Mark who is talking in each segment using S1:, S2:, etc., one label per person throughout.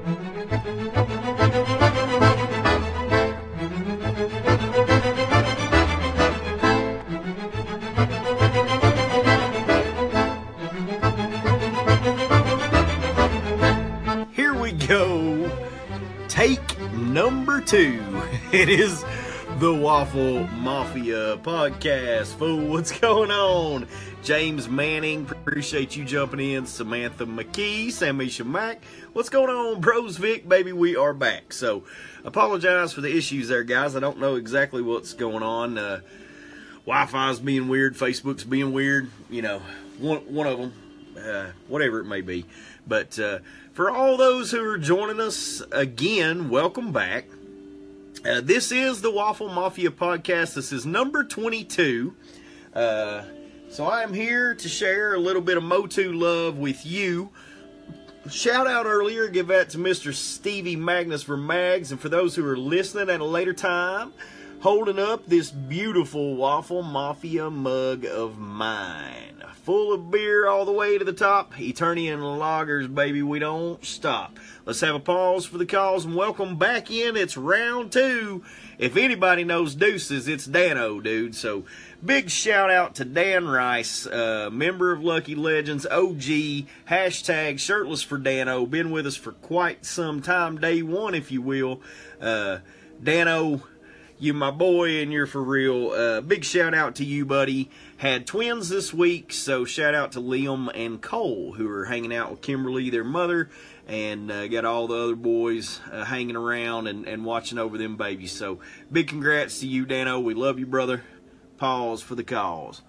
S1: Here we go. Take number 2. It is the Waffle Mafia podcast. Fool, what's going on? James Manning, appreciate you jumping in. Samantha McKee, Samisha Mack. What's going on, Bros Vic? Baby, we are back. So, apologize for the issues there, guys. I don't know exactly what's going on. Wi-Fi's being weird. Facebook's being weird. You know, one of them. Whatever it may be. But for all those who are joining us again, welcome back. This is the Waffle Mafia podcast. This is number 22. So I am here to share a little bit of Motu love with you. Shout out earlier, give that to Mr. Stevie Magnus for Mags. And for those who are listening at a later time, holding up this beautiful Waffle Mafia mug of mine. Full of beer all the way to the top. Eternian Lagers, baby, we don't stop. Let's have a pause for the calls and welcome back in. It's round 2. If anybody knows deuces, it's Dano, dude. So, big shout out to Dan Rice, member of Lucky Legends, OG, hashtag shirtless for Dano. Been with us for quite some time, day one, if you will. Dano, you my boy, and you're for real. Big shout out to you, buddy. Had twins this week, so shout out to Liam and Cole, who are hanging out with Kimberly, their mother, and got all the other boys hanging around and watching over them babies. So, big congrats to you, Dano. We love you, brother. Pause for the cause.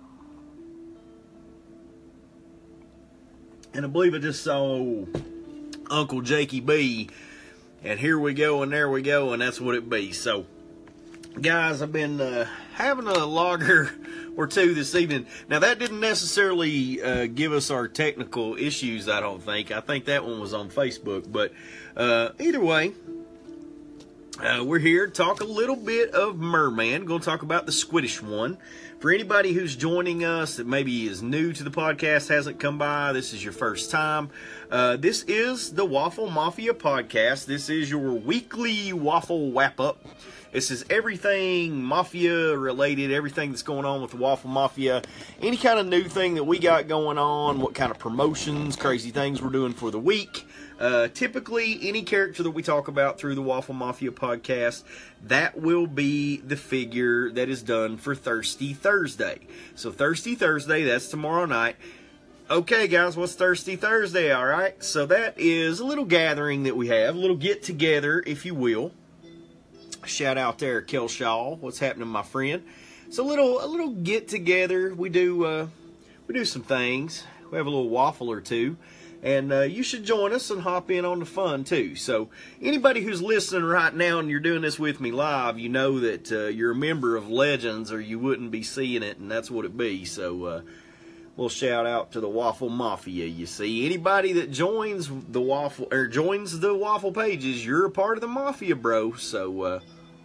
S1: And I believe I just saw Uncle Jakey B, and here we go, and there we go, and that's what it be. So, guys, I've been having a lager or two this evening. Now, that didn't necessarily give us our technical issues, I don't think. I think that one was on Facebook. But either way, we're here to talk a little bit of Merman. Going to talk about the Squiddish one. For anybody who's joining us that maybe is new to the podcast, hasn't come by, this is your first time. This is the Waffle Mafia podcast. This is your weekly waffle wrap-up. This is everything Mafia related, everything that's going on with the Waffle Mafia. Any kind of new thing that we got going on, what kind of promotions, crazy things we're doing for the week. Typically, any character that we talk about through the Waffle Mafia podcast, that will be the figure that is done for Thirsty Thursday. So Thirsty Thursday, that's tomorrow night. Okay, guys, what's Thirsty Thursday, all right? So that is a little gathering that we have, a little get-together, if you will. Shout out there, Kelshaw. What's happening, my friend? It's a little get together. We do some things. We have a little waffle or two, and you should join us and hop in on the fun too. So anybody who's listening right now and you're doing this with me live, you know that you're a member of Legends, or you wouldn't be seeing it, and that's what it be. So we'll shout out to the Waffle Mafia. You see, anybody that joins the waffle pages, you're a part of the Mafia, bro. So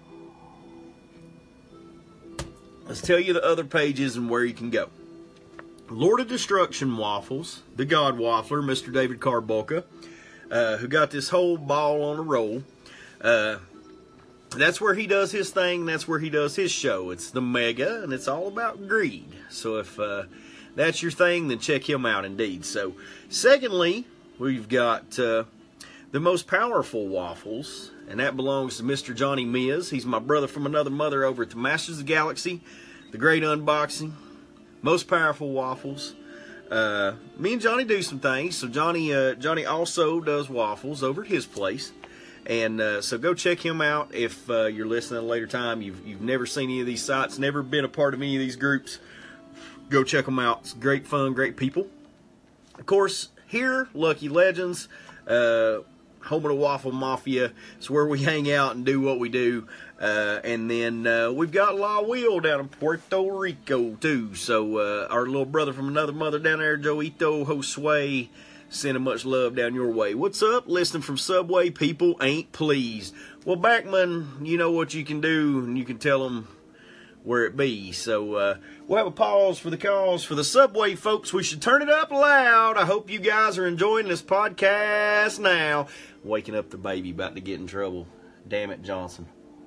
S1: let's tell you the other pages and where you can go. Lord of Destruction Waffles, the God Waffler, Mr. David Carbulka, who got this whole ball on a roll. That's where he does his thing. That's where he does his show. It's the Mega, and it's all about greed. So if that's your thing, then check him out indeed. So, secondly, we've got the most powerful waffles, and that belongs to Mr. Johnny Miz. He's my brother from another mother over at the Masters of the Galaxy, the Great Unboxing, most powerful waffles. Me and Johnny do some things. So Johnny also does waffles over at his place. And so go check him out if you're listening at a later time. You've never seen any of these sites, never been a part of any of these groups. Go check them out. It's great fun, great people. Of course, here, Lucky Legends, home of the Waffle Mafia. It's where we hang out and do what we do. And then we've got La Will down in Puerto Rico, too. So our little brother from another mother down there, Joito Josue, sending much love down your way. What's up? Listening from Subway, people ain't pleased. Well, Backman, you know what you can do, and you can tell them where it be. So we'll have a pause for the cause for the subway, folks. We should turn it up loud. I hope you guys are enjoying this podcast now. Waking up the baby, about to get in trouble. Damn it, Johnson.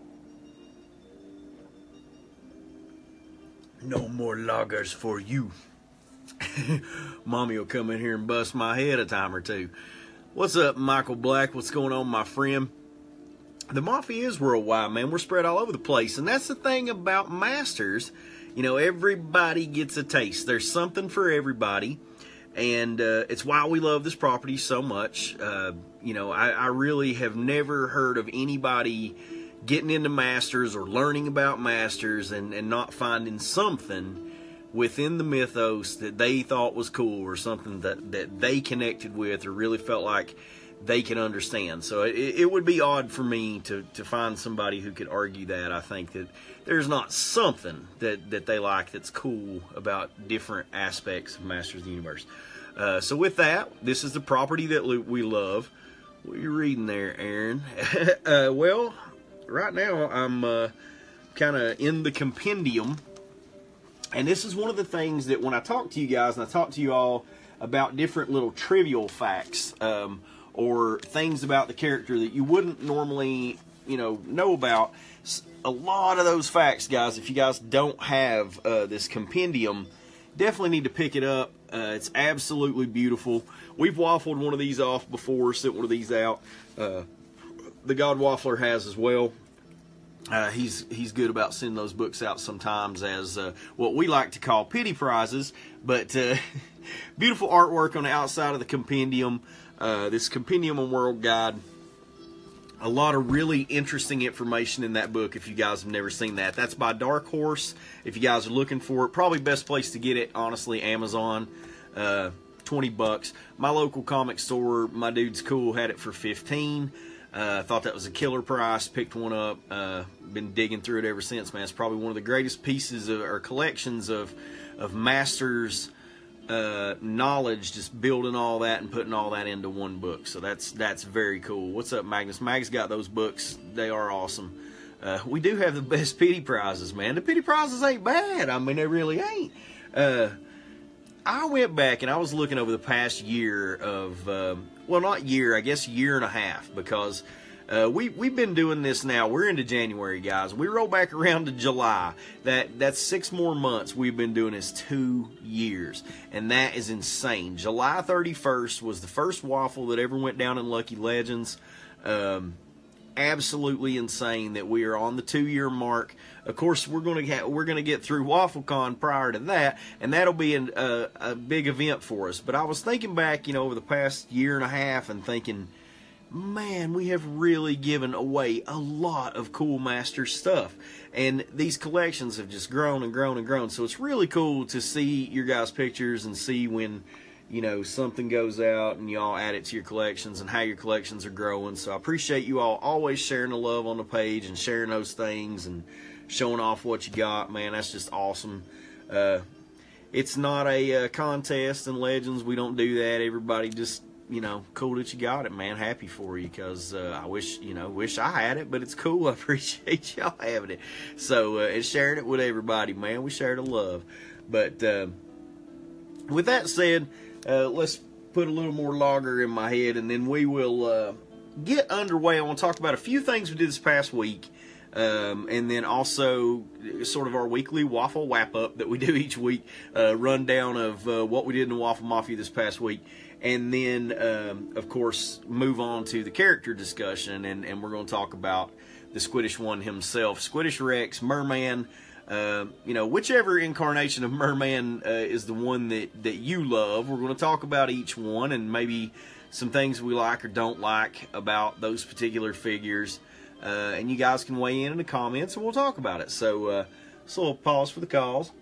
S1: No more loggers for you. Mommy will come in here and bust my head a time or two. What's up, Michael Black? What's going on, my friend? The Mafia is worldwide, man. We're spread all over the place. And that's the thing about Masters. You know, everybody gets a taste. There's something for everybody. And it's why we love this property so much. You know, I really have never heard of anybody getting into Masters or learning about Masters and not finding something within the mythos that they thought was cool, or something that they connected with or really felt like they can understand. So it would be odd for me to find somebody who could argue that. I think that there's not something that they like that's cool about different aspects of Masters of the Universe. So with that, this is the property that we love. What are you reading there, Aaron? Well, right now I'm kind of in the compendium. And this is one of the things that when I talk to you guys, and I talk to you all about different little trivial facts, or things about the character that you wouldn't normally, know about. A lot of those facts, guys, if you guys don't have this compendium, definitely need to pick it up. It's absolutely beautiful. We've waffled one of these off before, sent one of these out. The God Waffler has as well. He's good about sending those books out sometimes as what we like to call pity prizes. But beautiful artwork on the outside of the compendium. This Compendium on World Guide. A lot of really interesting information in that book if you guys have never seen that. That's by Dark Horse. If you guys are looking for it, probably best place to get it, honestly, Amazon. $20. My local comic store, my dude's cool, had it for $15. Thought that was a killer price. Picked one up. Been digging through it ever since, man. It's probably one of the greatest pieces or collections of Masters knowledge, just building all that and putting all that into one book. So that's very cool. What's up, Magnus? Mag's got those books. They are awesome. We do have the best pity prizes, man. The pity prizes ain't bad. I mean, they really ain't. I went back and I was looking over the past year of, well, not year, I guess year and a half, because we've been doing this now. We're into January, guys. We roll back around to July. That's 6 more months. We've been doing this 2 years, and that is insane. July 31st was the first waffle that ever went down in Lucky Legends. Absolutely insane that we are on the 2-year mark. Of course, we're going to get through WaffleCon prior to that, and that'll be a big event for us. But I was thinking back, over the past year and a half, and thinking, man, we have really given away a lot of cool Master stuff. And these collections have just grown and grown and grown. So it's really cool to see your guys' pictures and see when, something goes out and y'all add it to your collections and how your collections are growing. So I appreciate you all always sharing the love on the page and sharing those things and showing off what you got, man. That's just awesome. It's not a contest in Legends. We don't do that. Everybody just, cool that you got it, man. Happy for you, because I wish I had it, but it's cool. I appreciate y'all having it. So, and sharing it with everybody, man. We share the love. But with that said, let's put a little more lager in my head, and then we will get underway. I want to talk about a few things we did this past week, and then also sort of our weekly waffle wrap-up that we do each week, rundown of what we did in the Waffle Mafia this past week. And then, of course, move on to the character discussion, and we're going to talk about the Squiddish one himself. Squiddish Rex, Merman, whichever incarnation of Merman is the one that you love. We're going to talk about each one and maybe some things we like or don't like about those particular figures. And you guys can weigh in the comments, and we'll talk about it. So, we'll pause for the cause.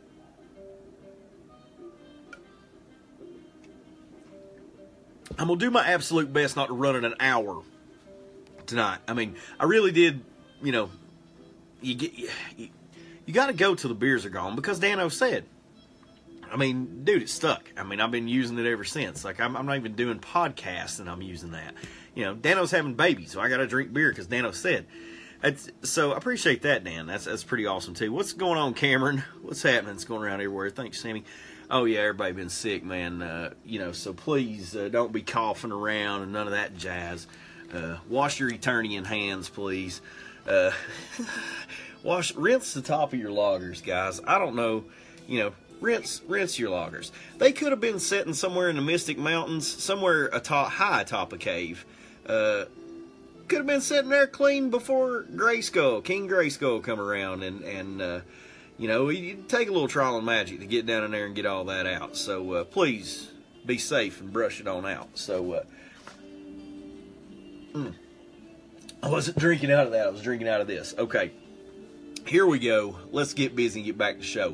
S1: I'm going to do my absolute best not to run it an hour tonight. I mean, I really did, you got to go till the beers are gone, because Dano said, I mean, dude, it stuck. I mean, I've been using it ever since. Like, I'm not even doing podcasts and I'm using that. Dano's having babies, so I got to drink beer because Dano said. So I appreciate that, Dan. That's pretty awesome too. What's going on, Cameron? What's happening? It's going around everywhere. Thanks, Sammy. Oh yeah, everybody been sick, man. So please don't be coughing around and none of that jazz. Wash your Eternian hands, please. Rinse the top of your loggers, guys. I don't know, rinse your loggers. They could have been sitting somewhere in the Mystic Mountains, somewhere high atop a cave. Could have been sitting there clean before King Grayskull come around, and you take a little trial and magic to get down in there and get all that out. So please be safe and brush it on out. So I wasn't drinking out of that. I was drinking out of this. Okay, here we go. Let's get busy and get back to the show.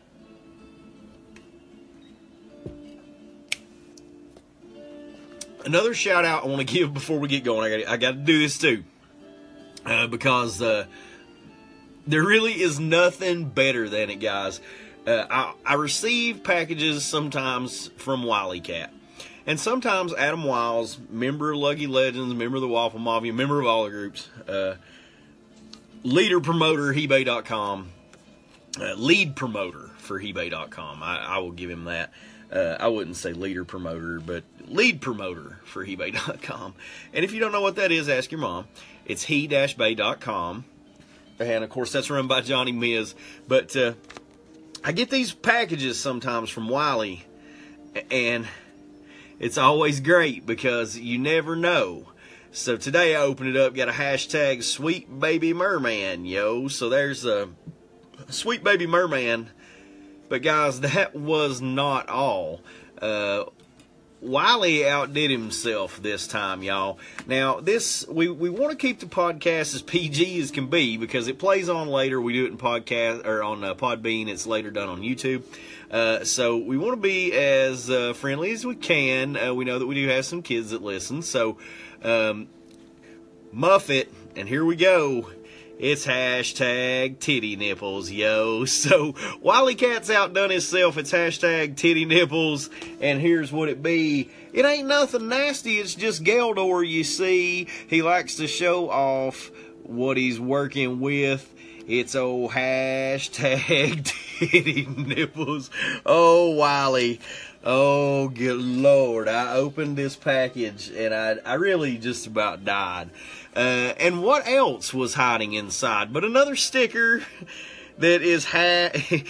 S1: Another shout out I want to give before we get going. I got to do this too, because there really is nothing better than it, guys. I receive packages sometimes from WileyCat, and sometimes Adam Wiles, member of Lucky Legends, member of the Waffle Mafia, member of all the groups, leader promoter eBay.com, lead promoter for eBay.com. I will give him that. I wouldn't say leader promoter, but lead promoter for eBay.com. And if you don't know what that is, ask your mom. It's he-bay.com. And, of course, that's run by Johnny Miz. But I get these packages sometimes from Wiley, and it's always great because you never know. So today I opened it up, got a hashtag Sweet Baby Merman, yo. So there's a Sweet Baby Merman. But guys, that was not all. Wiley outdid himself this time, y'all. Now, we want to keep the podcast as PG as can be because it plays on later. We do it in podcast or on Podbean. It's later done on YouTube. So we want to be as friendly as we can. We know that we do have some kids that listen. So muff it, and here we go. It's hashtag titty nipples, yo. So, WileyCat's outdone himself. It's hashtag titty nipples. And here's what it be. It ain't nothing nasty. It's just Geldor, you see. He likes to show off what he's working with. It's old hashtag titty nipples. Oh, Wiley. Oh, good Lord. I opened this package, and I really just about died. And what else was hiding inside but another sticker that is hashtag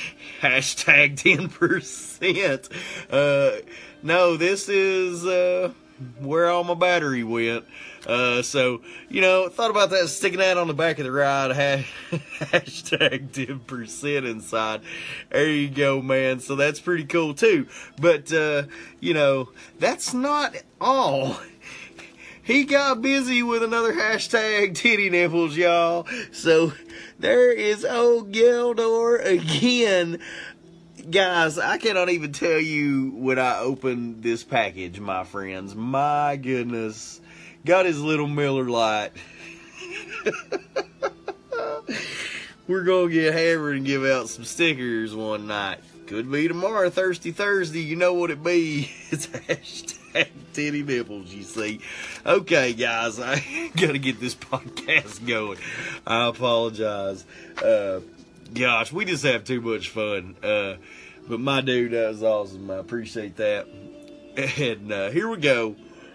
S1: 10%. No, this is where all my battery went. So, thought about that, sticking that on the back of the ride, hashtag 10% inside. There you go, man. So that's pretty cool too. But, that's not all. He got busy with another hashtag titty nipples, y'all. So there is old Geldor again. Guys, I cannot even tell you when I opened this package, my friends. My goodness. Got his little Miller Lite. We're going to get hammered and give out some stickers one night. Could be tomorrow, Thirsty Thursday. You know what it be. It's hashtag titty nipples, you see. Okay, guys, I got to get this podcast going. I apologize. Gosh, we just have too much fun. But my dude, that was awesome. I appreciate that. And here we go.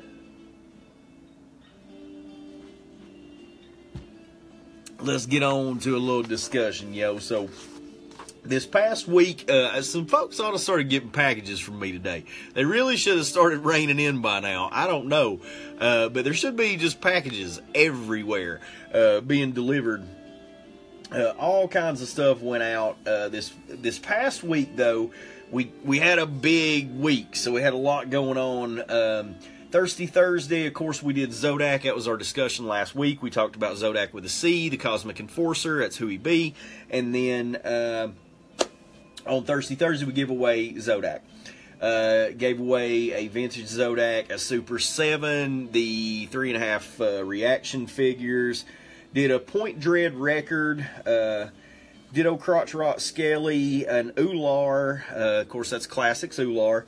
S1: Let's get on to a little discussion, yo. So, this past week, some folks ought to start getting packages from me today. They really should have started raining in by now. I don't know. But there should be just packages everywhere being delivered. All kinds of stuff went out. This past week, though, we had a big week. So we had a lot going on. Thirsty Thursday, of course, we did Zodak. That was our discussion last week. We talked about Zodak with a C, the Cosmic Enforcer. That's who he be. And then on Thirsty Thursday, we give away Zodak. Gave away a vintage Zodak, a Super 7, the 3.5 reaction figures. Did a Point Dread record. Ditto Crotch Rot Skelly, an Ular. Of course, that's Classics Ular.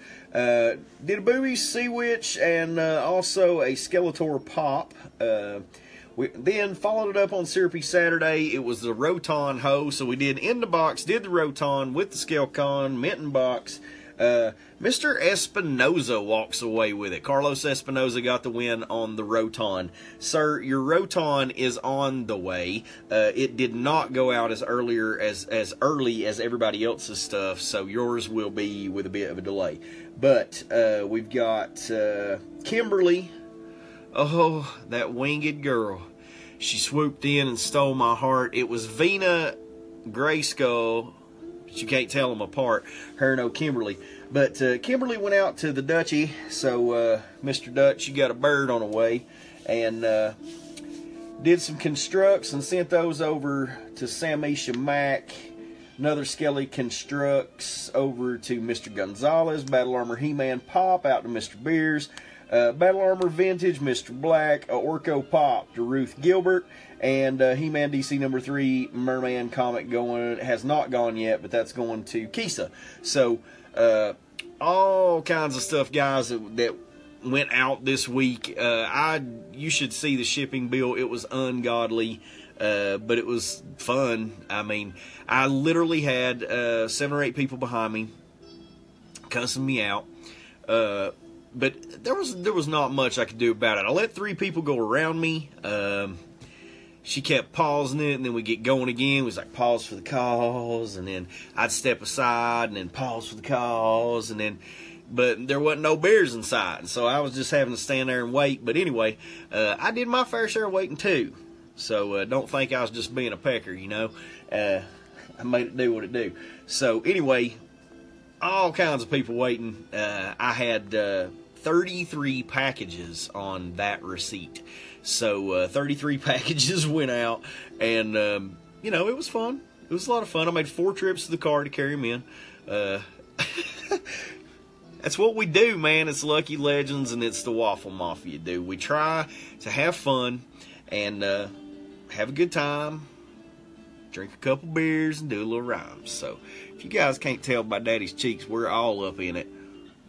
S1: Did a Boobies Sea Witch and also a Skeletor Pop. We then followed it up on Syrupy Saturday. It was the Roton Hoe. So we did in the box, did the Roton with the Scale Con, Minton box. Mr. Espinoza walks away with it. Carlos Espinoza got the win on the Roton. Sir, your Roton is on the way. It did not go out as early as everybody else's stuff, so yours will be with a bit of a delay. But we've got Kimberly. Oh, that winged girl. She swooped in and stole my heart. It was Vina Grayskull. You can't tell them apart, her and Kimberly. But Kimberly went out to the Dutchy, so Mr. Dutch, you got a bird on the way, and did some constructs and sent those over to Samisha Mack. Another Skelly Constructs over to Mr. Gonzalez. Battle Armor He-Man Pop out to Mr. Beers. Battle Armor Vintage, Mr. Black. Orko Pop to Ruth Gilbert. And He-Man DC number 3 Merman comic has not gone yet, but that's going to Kisa. So all kinds of stuff, guys, that went out this week. You should see the shipping bill. It was ungodly, but it was fun. I mean, I literally had 7 or 8 people behind me cussing me out. But there was not much I could do about it. I let 3 people go around me. She kept pausing it, and then we get going again. It was like, pause for the cause, and then I'd step aside, and then pause for the cause, but there wasn't no beers inside, so I was just having to stand there and wait. But anyway, I did my fair share of waiting too, so don't think I was just being a pecker, you know. I made it do what it do. So anyway, all kinds of people waiting. I had 33 packages on that receipt. So 33 packages went out, and it was fun. It was a lot of fun. I made 4 trips to the car to carry them in. That's what we do, man. It's Lucky Legends, and it's the Waffle Mafia, dude. We try to have fun and have a good time, drink a couple beers, and do a little rhymes. So if you guys can't tell by Daddy's cheeks, we're all up in it.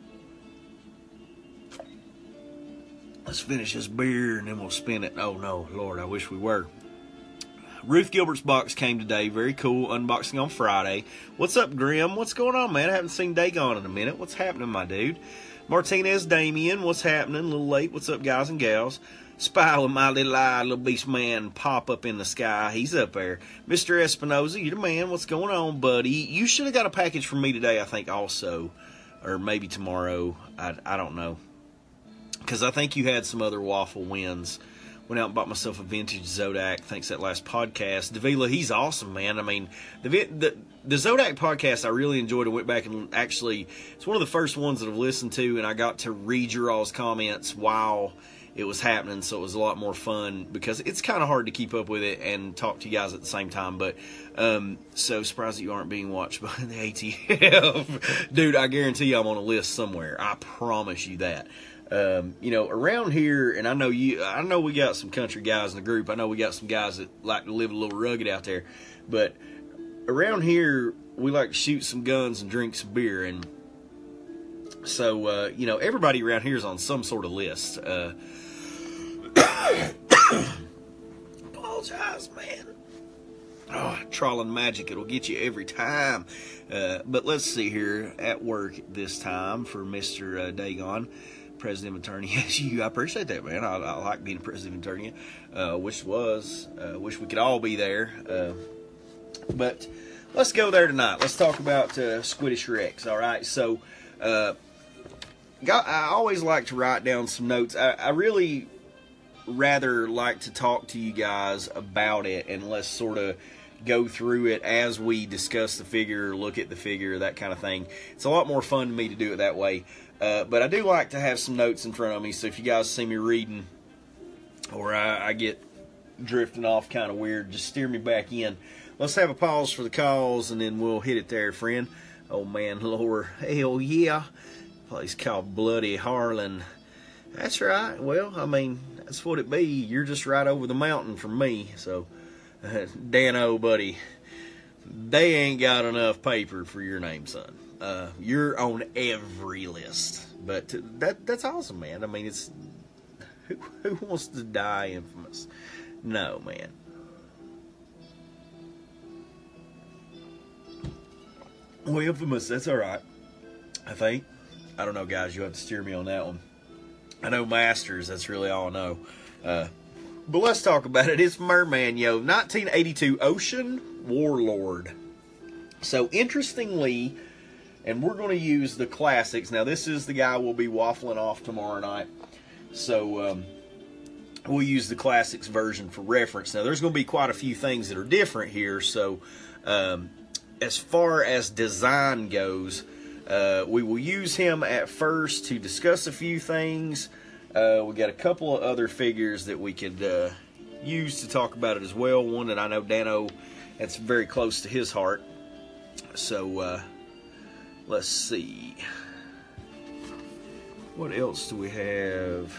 S1: Let's finish this beer and then we'll spin it. Oh no, Lord, I wish we were. Ruth Gilbert's box came today. Very cool. Unboxing on Friday. What's up, Grim? What's going on, man? I haven't seen Dagon in a minute. What's happening, my dude? Martinez Damien, what's happening? A little late. What's up, guys and gals? Spy with my little eye, little beast man, pop up in the sky. He's up there. Mr. Espinoza, you the man. What's going on, buddy? You should have got a package from me today, I think, also. Or maybe tomorrow. I don't know. Because I think you had some other waffle wins. Went out and bought myself a vintage Zodak. Thanks to that last podcast. Davila, he's awesome, man. I mean, the Zodak podcast I really enjoyed. I went back and actually, it's one of the first ones that I've listened to, and I got to read your all's comments while it was happening, so it was a lot more fun because it's kind of hard to keep up with it and talk to you guys at the same time. But so surprised that you aren't being watched by the ATF. Dude, I guarantee you I'm on a list somewhere. I promise you that. Around here, and I know we got some country guys in the group. I know we got some guys that like to live a little rugged out there, but around here we like to shoot some guns and drink some beer, and so everybody around here is on some sort of list. Apologize, man. Oh, trolling magic, it'll get you every time. But let's see here, at work this time for Mr. Dagon, President of Eternia. I appreciate that, man. I like being President of Eternia. Wish we could all be there. But let's go there tonight. Let's talk about Squiddish Rex, all right? So, I always like to write down some notes. I really rather like to talk to you guys about it, and let's sort of go through it as we discuss the figure, look at the figure, that kind of thing. It's a lot more fun to me to do it that way. But I do like to have some notes in front of me, so if you guys see me reading or I get drifting off kind of weird, just steer me back in. Let's have a pause for the calls, and then we'll hit it there, friend. Oh, man, lower. Hell yeah. Place called Bloody Harlan. That's right. Well, I mean, that's what it be. You're just right over the mountain from me. So, Dano, buddy, they ain't got enough paper for your name, son. You're on every list. But that's awesome, man. I mean, it's who wants to die infamous? No, man. Well, Infamous, that's alright. I think. I don't know, guys. You'll have to steer me on that one. I know Masters. That's really all I know. But let's talk about it. It's Merman, yo. 1982 Ocean Warlord. So, interestingly, and we're going to use the classics. Now, this is the guy we'll be waffling off tomorrow night. So, we'll use the classics version for reference. Now, there's going to be quite a few things that are different here. So, as far as design goes, we will use him at first to discuss a few things. We got a couple of other figures that we could use to talk about it as well. One that I know Dano, that's very close to his heart. So let's see. What else do we have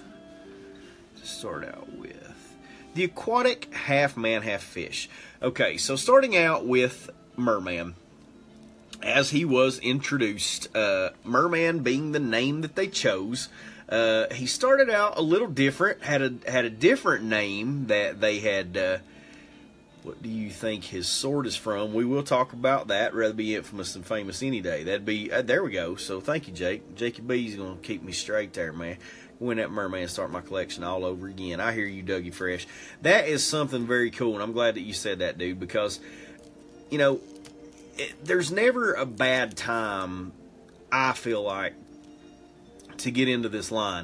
S1: to start out with? The aquatic half-man, half-fish. Okay, so starting out with Merman. As he was introduced, Merman being the name that they chose, he started out a little different, had a different name that they had. What do you think his sword is from? We will talk about that. Rather be infamous than famous any day. That'd be, there we go. So thank you, Jake. Jakey B's going to keep me straight there, man. Win that Merman and start my collection all over again. I hear you, Dougie Fresh. That is something very cool, and I'm glad that you said that, dude, because, you know, there's never a bad time, I feel like, to get into this line.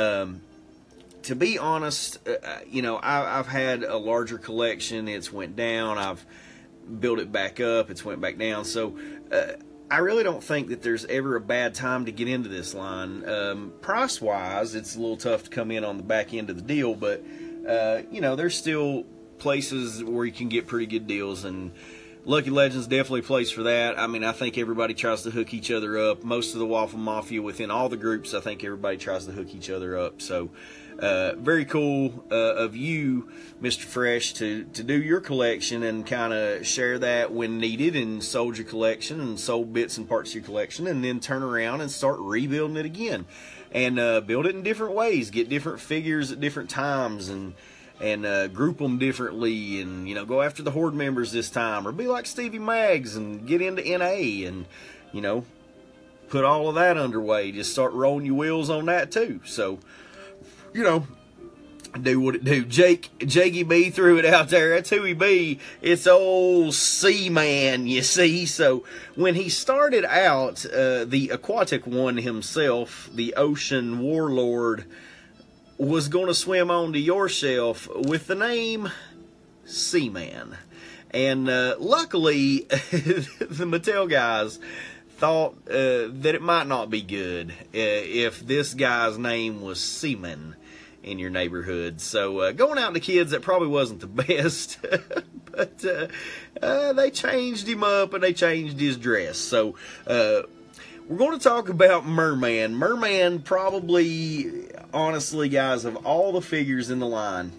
S1: To be honest, you know, I've had a larger collection. It's went down. I've built it back up. It's went back down. So I really don't think that there's ever a bad time to get into this line. Price-wise, it's a little tough to come in on the back end of the deal, but, you know, there's still places where you can get pretty good deals, and Lucky Legends definitely a place for that. I mean, I think everybody tries to hook each other up. Most of the Waffle Mafia, within all the groups, I think everybody tries to hook each other up. So, very cool of you, Mr. Fresh, to do your collection and kind of share that when needed, and sold your collection and sold bits and parts of your collection, and then turn around and start rebuilding it again. And build it in different ways. Get different figures at different times, and group them differently, and, you know, go after the Horde members this time, or be like Stevie Maggs and get into NA, and, you know, put all of that underway. Just start rolling your wheels on that too. So, you know, do what it do. Jakey B threw it out there. That's who he be. It's old Seaman, you see. So when he started out, the aquatic one himself, the Ocean Warlord, was going to swim onto your shelf with the name Seaman. And luckily, the Mattel guys thought that it might not be good if this guy's name was Seaman in your neighborhood. So going out to kids, that probably wasn't the best. But they changed him up, and they changed his dress. So we're going to talk about Merman. Merman probably, honestly, guys, of all the figures in the line,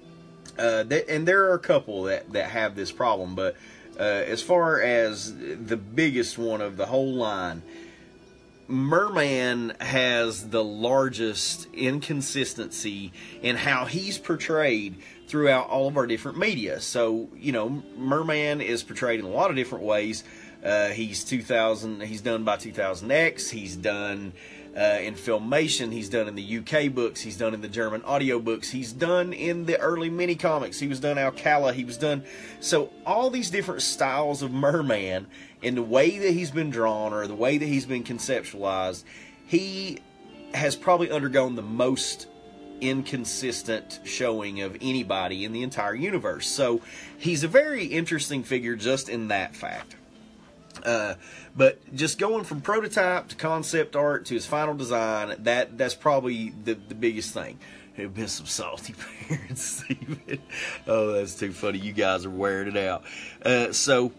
S1: and there are a couple that have this problem, but as far as the biggest one of the whole line, Merman has the largest inconsistency in how he's portrayed throughout all of our different media. So, you know, Merman is portrayed in a lot of different ways. He's done by 2000X, he's done in Filmation, he's done in the UK books, he's done in the German audio books, he's done in the early mini comics, he was done Alcala, he was done, so all these different styles of Merman, and the way that he's been drawn, or the way that he's been conceptualized, he has probably undergone the most inconsistent showing of anybody in the entire universe. So he's a very interesting figure just in that fact. But just going from prototype to concept art to his final design, that's probably the biggest thing. There've been some salty parents, Steven. Oh, that's too funny. You guys are wearing it out. So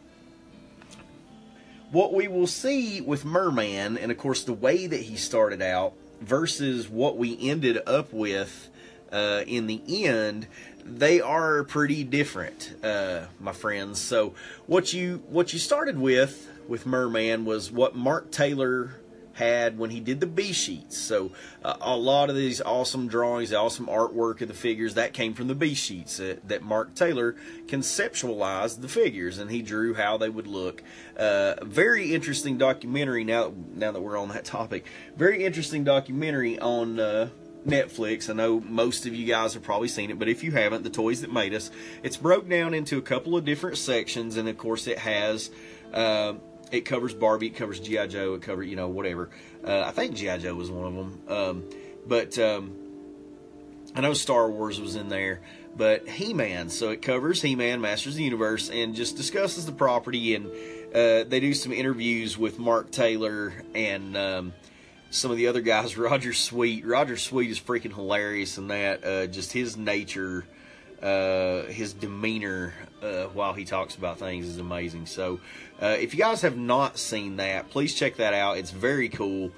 S1: what we will see with Merman, and of course the way that he started out versus what we ended up with in the end, they are pretty different, my friends. So what you started with Merman was what Mark Taylor had when he did the B-sheets. So a lot of these awesome drawings, the awesome artwork of the figures, that came from the B-sheets that Mark Taylor conceptualized the figures, and he drew how they would look. Very interesting documentary, now that we're on that topic. Very interesting documentary on Netflix. I know most of you guys have probably seen it, but if you haven't, The Toys That Made Us, it's broke down into a couple of different sections, and of course it has it covers Barbie, it covers G.I. Joe, it covers, whatever. I think G.I. Joe was one of them. But I know Star Wars was in there. But He-Man, so it covers He-Man, Masters of the Universe, and just discusses the property. And they do some interviews with Mark Taylor and some of the other guys. Roger Sweet. Roger Sweet is freaking hilarious in that. Just his nature, his demeanor while he talks about things is amazing. So if you guys have not seen that, please check that out. It's very cool.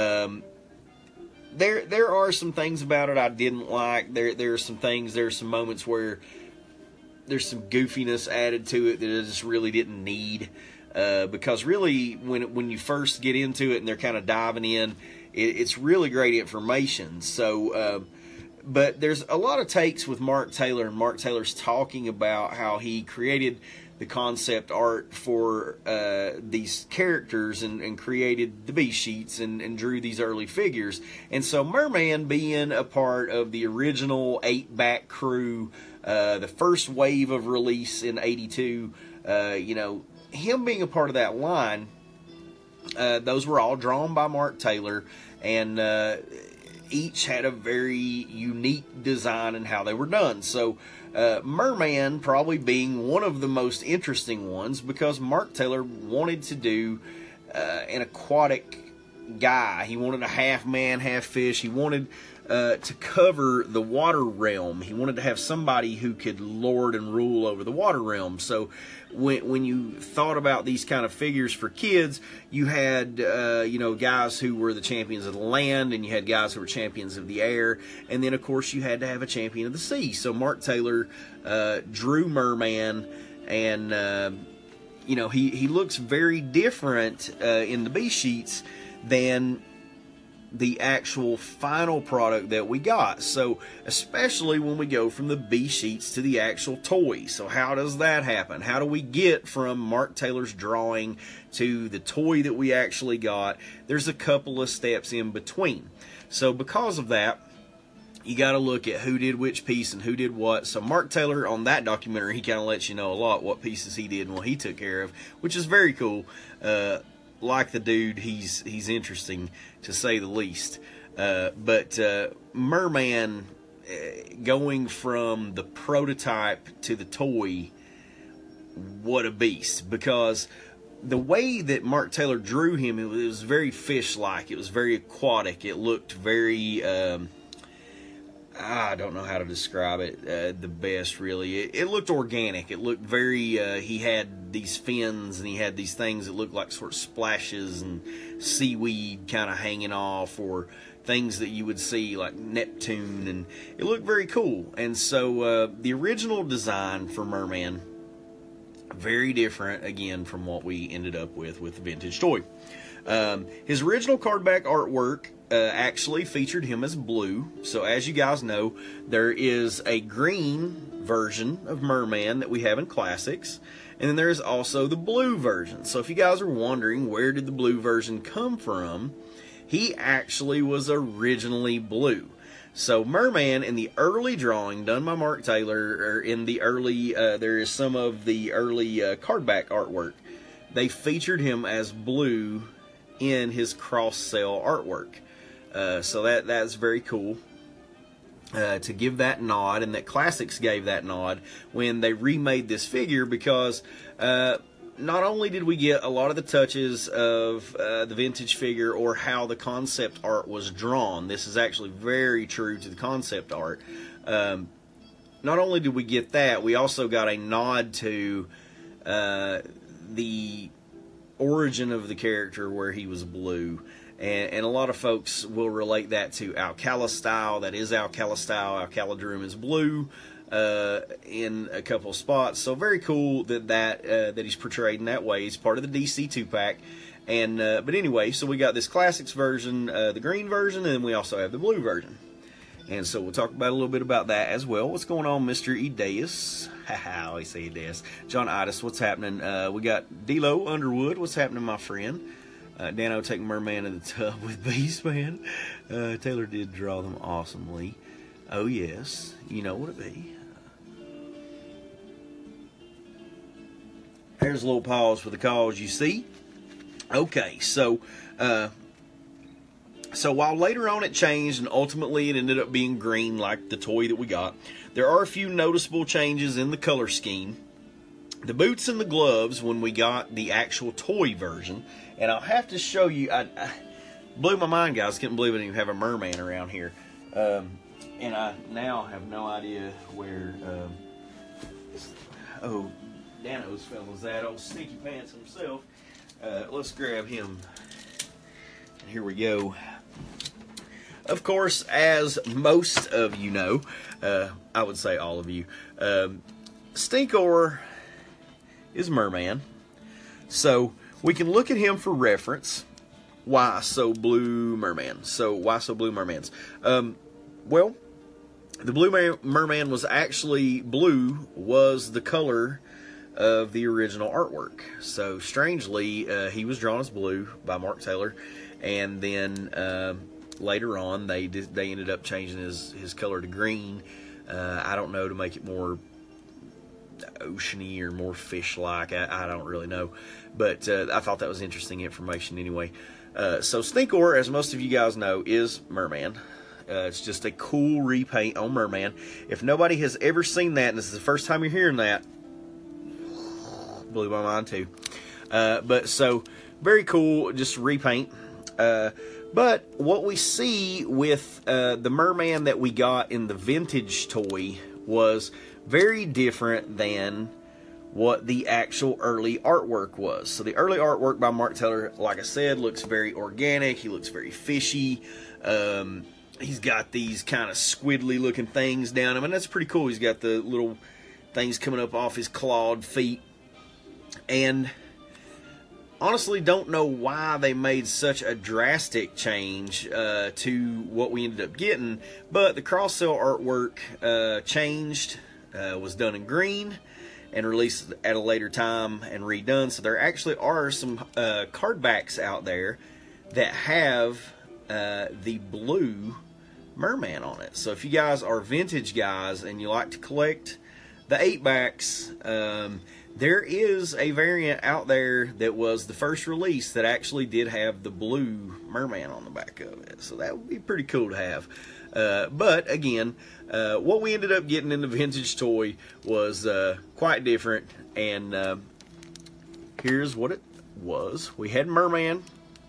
S1: There are some things about it I didn't like. There are some moments where there's some goofiness added to it that I just really didn't need. Because really, when you first get into it and they're kind of diving in, it's really great information. So, but there's a lot of takes with Mark Taylor, and Mark Taylor's talking about how he created the concept art for these characters and created the B-sheets and drew these early figures. And so Merman being a part of the original 8-back crew, the first wave of release in '82, him being a part of that line, those were all drawn by Mark Taylor, and each had a very unique design in how they were done. So Merman probably being one of the most interesting ones, because Mark Taylor wanted to do an aquatic guy. He wanted a half man, half fish. He wanted to cover the water realm. He wanted to have somebody who could lord and rule over the water realm. So when you thought about these kind of figures for kids, you had guys who were the champions of the land, and you had guys who were champions of the air, and then of course you had to have a champion of the sea. So Mark Taylor drew Merman, and he looks very different in the B-sheets than the actual final product that we got. So especially when we go from the B-sheets to the actual toy. So how does that happen? How do we get from Mark Taylor's drawing to the toy that we actually got? There's a couple of steps in between. So because of that, you got to look at who did which piece and who did what. So Mark Taylor, on that documentary, he kind of lets you know a lot what pieces he did and what he took care of, which is very cool. Like the dude, he's interesting to say the least. But Merman, going from the prototype to the toy, what a beast. Because the way that Mark Taylor drew him, it was very fish-like. It was very aquatic. It looked very... I don't know how to describe it the best, really. It looked organic. It looked very... he had these fins, and he had these things that looked like sort of splashes and seaweed kind of hanging off, or things that you would see like Neptune, and it looked very cool. And so the original design for Merman, very different, again, from what we ended up with the vintage toy. His original cardback artwork actually featured him as blue. So as you guys know, there is a green version of Merman that we have in Classics, and then there's also the blue version. So if you guys are wondering where did the blue version come from, he actually was originally blue. So Merman, in the early drawing done by Mark Taylor, or in the early, there is some of the early cardback artwork, they featured him as blue in his cross-sell artwork. So that's very cool to give that nod, and that Classics gave that nod when they remade this figure, because not only did we get a lot of the touches of the vintage figure or how the concept art was drawn, this is actually very true to the concept art. Not only did we get that, we also got a nod to the origin of the character where he was blue. And a lot of folks will relate that to Alcala style. That is Alcala style. Alcala drew him as blue in a couple of spots. So very cool that he's portrayed in that way. He's part of the DC 2-pack. And but anyway, so we got this Classics version, the green version, and then we also have the blue version. And so we'll talk about a little bit about that as well. What's going on, Mr. Edeus? I always say Edeus. John Idis, what's happening? We got D-Lo Underwood. What's happening, my friend? Dano taking Merman in the tub with Beastman. Taylor did draw them awesomely. Oh, yes. You know what it be. Here's a little pause for the cause, you see. Okay, so while later on it changed and ultimately it ended up being green like the toy that we got, there are a few noticeable changes in the color scheme. The boots and the gloves when we got the actual toy version, and I'll have to show you, I blew my mind, guys, couldn't believe I didn't even have a merman around here. And I now have no idea where, Dano's fella's at, old Sneaky Pants himself. Let's grab him. Here we go. Of course, as most of you know, I would say all of you, Stinkor is Merman. So we can look at him for reference. Why so blue merman? So why so blue mermans? Well, the blue merman was actually blue was the color of the original artwork. So strangely, he was drawn as blue by Mark Taylor, and then later on they ended up changing his color to green. I don't know, to make it more oceany or more fish-like. I don't really know, but I thought that was interesting information anyway. So Stinkor, as most of you guys know, is Merman. It's just a cool repaint on Merman. If nobody has ever seen that, and this is the first time you're hearing that, blew my mind too. But so, very cool, just repaint. But what we see with the Merman that we got in the vintage toy was very different than what the actual early artwork was. So the early artwork by Mark Taylor, like I said, looks very organic. He looks very fishy. He's got these kind of squiddly looking things down him, and that's pretty cool. He's got the little things coming up off his clawed feet. And honestly don't know why they made such a drastic change to what we ended up getting, but the cross-sell artwork changed, was done in green and released at a later time and redone. So there actually are some card backs out there that have the blue Merman on it. So if you guys are vintage guys and you like to collect the 8-backs, there is a variant out there that was the first release that actually did have the blue Merman on the back of it. So that would be pretty cool to have. But again, what we ended up getting in the vintage toy was quite different. And here's what it was. We had Merman,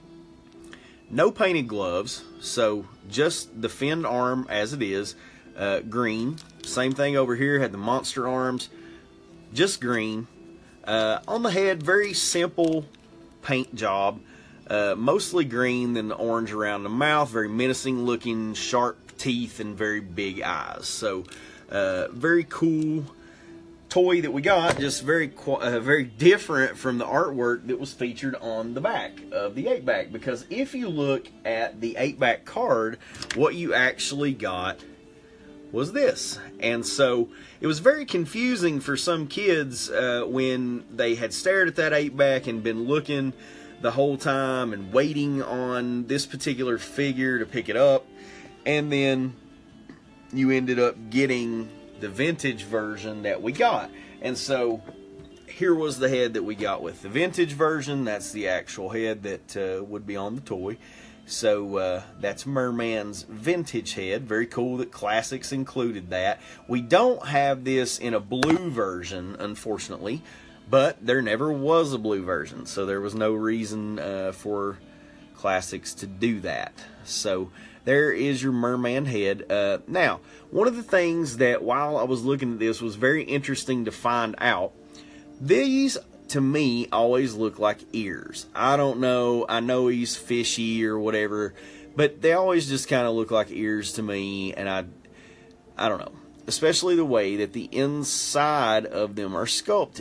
S1: no painted gloves, so just the finned arm as it is, green. Same thing over here, had the monster arms, just green. On the head, very simple paint job, mostly green, then the orange around the mouth, very menacing looking, sharp teeth, and very big eyes. So very cool toy that we got, just very different from the artwork that was featured on the back of the 8-back. Because if you look at the 8-back card, what you actually got was this. And so it was very confusing for some kids when they had stared at that 8-back and been looking the whole time and waiting on this particular figure to pick it up, and then you ended up getting the vintage version that we got. And so here was the head that we got with the vintage version. That's the actual head that would be on the toy. So that's Merman's vintage head. Very cool that Classics included that. We don't have this in a blue version, unfortunately, but there never was a blue version, so there was no reason for Classics to do that. So there is your Merman head. Now, one of the things that while I was looking at this was very interesting to find out, these to me always look like ears. I don't know, I know he's fishy or whatever, but they always just kind of look like ears to me, and I don't know, especially the way that the inside of them are sculpted.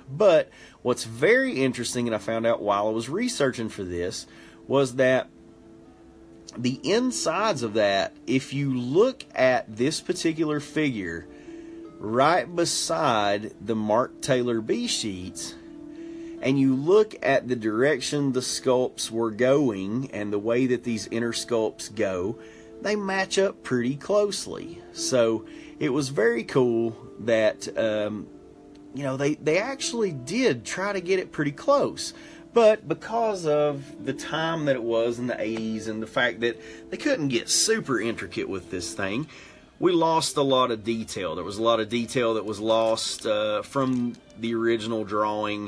S1: But what's very interesting, and I found out while I was researching for this, was that the insides of that, if you look at this particular figure right beside the Mark Taylor B-sheets, and you look at the direction the sculpts were going and the way that these inner sculpts go, they match up pretty closely. So it was very cool that they actually did try to get it pretty close. But because of the time that it was in the 80s and the fact that they couldn't get super intricate with this thing, we lost a lot of detail. There was a lot of detail that was lost from the original drawing.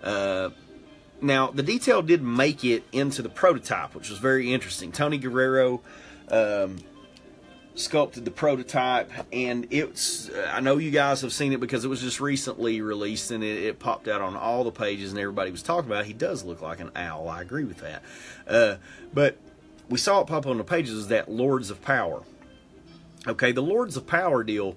S1: Now, the detail did make it into the prototype, which was very interesting. Tony Guerrero sculpted the prototype, and I know you guys have seen it because it was just recently released, and it popped out on all the pages, and everybody was talking about it. He does look like an owl. I agree with that. But we saw it pop on the pages as that Lords of Power. Okay, the Lords of Power deal,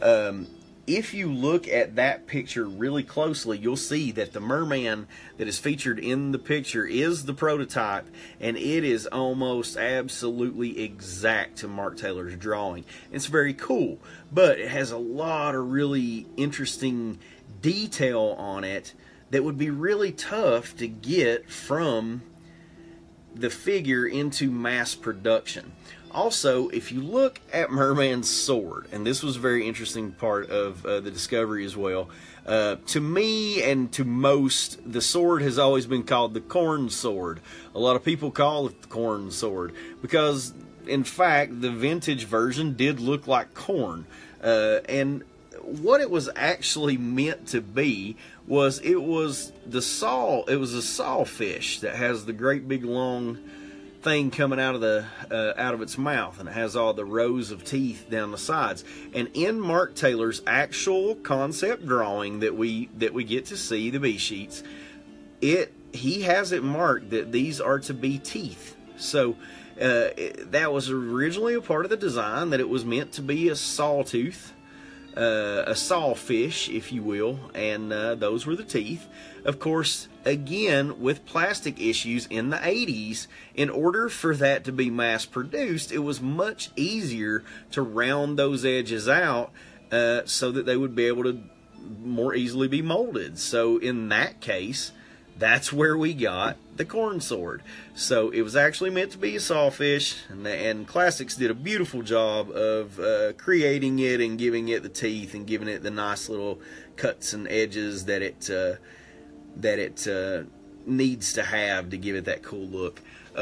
S1: if you look at that picture really closely, you'll see that the merman that is featured in the picture is the prototype, and it is almost absolutely exact to Mark Taylor's drawing. It's very cool, but it has a lot of really interesting detail on it that would be really tough to get from the figure into mass production. Also, if you look at Merman's sword, and this was a very interesting part of the discovery as well, to me and to most, the sword has always been called the corn sword. A lot of people call it the corn sword because, in fact, the vintage version did look like corn. And what it was actually meant to be was it was a sawfish that has the great big long thing coming out of its mouth, and it has all the rows of teeth down the sides. And in Mark Taylor's actual concept drawing that we get to see, the B sheets, he has it marked that these are to be teeth. So that was originally a part of the design, that it was meant to be a sawtooth, a sawfish, if you will, and those were the teeth. Of course, again, with plastic issues in the 80s, in order for that to be mass produced, it was much easier to round those edges out so that they would be able to more easily be molded. So in that case, that's where we got the corn sword. So it was actually meant to be a sawfish, and Classics did a beautiful job of creating it and giving it the teeth and giving it the nice little cuts and edges that it needs to have to give it that cool look.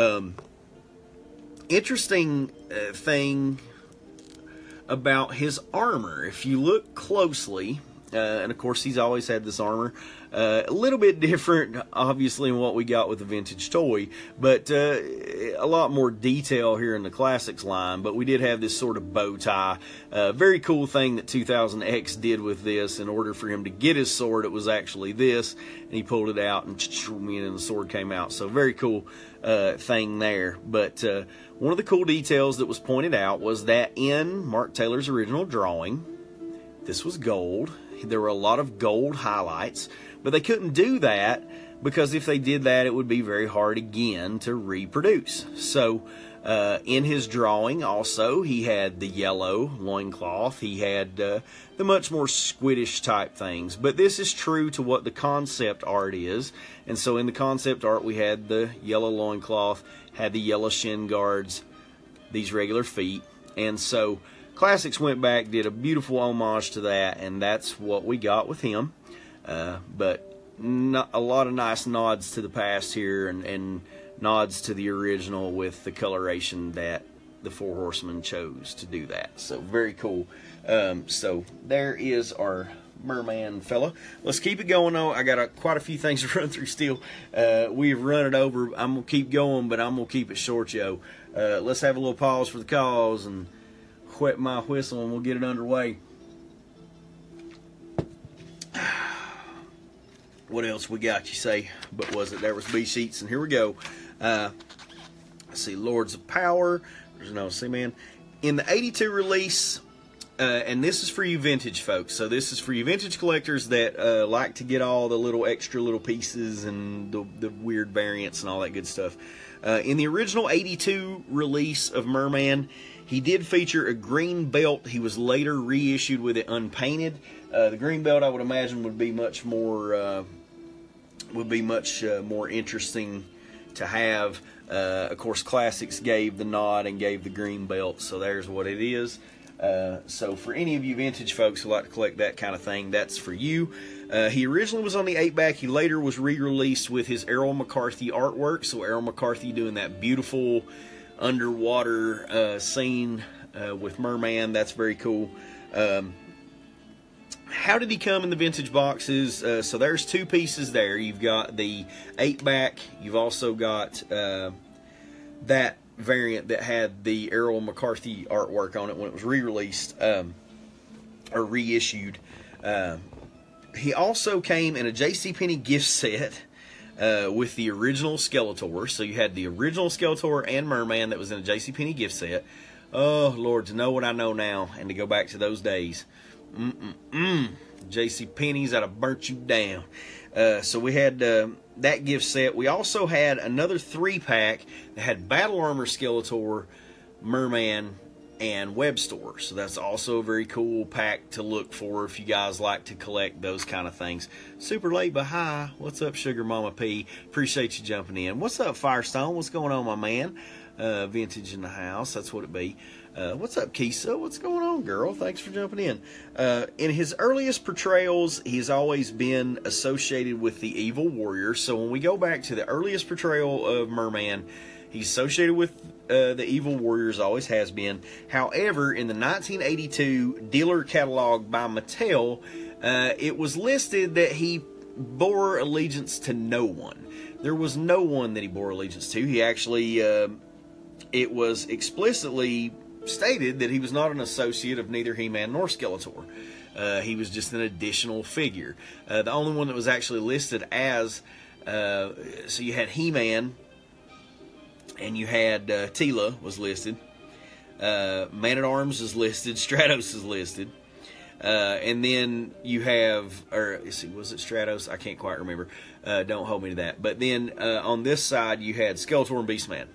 S1: Interesting thing about his armor, if you look closely, and of course he's always had this armor, a little bit different obviously in what we got with the vintage toy, but a lot more detail here in the Classics line. But we did have this sort of bow tie, very cool thing that 2000X did with this. In order for him to get his sword, it was actually this, and he pulled it out and the sword came out. So very cool thing there. But one of the cool details that was pointed out was that in Mark Taylor's original drawing, this was gold. There were a lot of gold highlights, but they couldn't do that because if they did that, it would be very hard again to reproduce. So in his drawing also, he had the yellow loincloth. He had the much more squiddish type things. But this is true to what the concept art is. And so in the concept art, we had the yellow loincloth, had the yellow shin guards, these regular feet. And so Classics went back, did a beautiful homage to that, and that's what we got with him. But not a lot of nice nods to the past here, and nods to the original with the coloration that the Four Horsemen chose to do that. So very cool. So there is our merman fella. Let's keep it going though. I got quite a few things to run through still. We've run it over. I'm gonna keep going, but I'm gonna keep it short, yo. Let's have a little pause for the cause and wet my whistle, and we'll get it underway. What else we got, you say? But was it? There was B sheets, and here we go. Let's see, Lords of Power. There's no see, man. In the '82 release, and this is for you vintage folks. So this is for you vintage collectors that like to get all the little extra little pieces and the weird variants and all that good stuff. In the original 82 release of Merman, he did feature a green belt. He was later reissued with it unpainted. The green belt, I would imagine, would be much more interesting to have. Of course, Classics gave the nod and gave the green belt, so there's what it is. So for any of you vintage folks who like to collect that kind of thing, that's for you. He originally was on the 8-back. He later was re-released with his Errol McCarthy artwork. So Errol McCarthy doing that beautiful underwater scene with Merman. That's very cool. How did he come in the vintage boxes? So there's two pieces there. You've got the 8-back. You've also got that variant that had the Errol McCarthy artwork on it when it was re-released or reissued. He also came in a JCPenney gift set with the original Skeletor. So you had the original Skeletor and Merman that was in a JCPenney gift set. Oh, Lord, to know what I know now and to go back to those days. JCPenney's that'll burnt you down. So we had that gift set. We also had another 3-pack that had Battle Armor Skeletor, Merman, and Webstor. So that's also a very cool pack to look for if you guys like to collect those kind of things. Super late, but hi. What's up, Sugar Mama P? Appreciate you jumping in. What's up, Firestone? What's going on, my man? Vintage in the house. That's what it be. What's up, Kisa? What's going on, girl? Thanks for jumping in. In his earliest portrayals, he's always been associated with the Evil Warrior. So when we go back to the earliest portrayal of Merman, he's associated with the Evil Warriors, always has been. However, in the 1982 dealer catalog by Mattel, it was listed that he bore allegiance to no one. There was no one that he bore allegiance to. He actually, it was explicitly stated that he was not an associate of neither He-Man nor Skeletor. He was just an additional figure. The only one that was actually listed as, so you had He-Man, and you had Teela was listed. Man-at-Arms is listed. Stratos is listed. And then you have, or let's see, was it Stratos? I can't quite remember. Don't hold me to that. But then on this side, you had Skeletor and Beastman.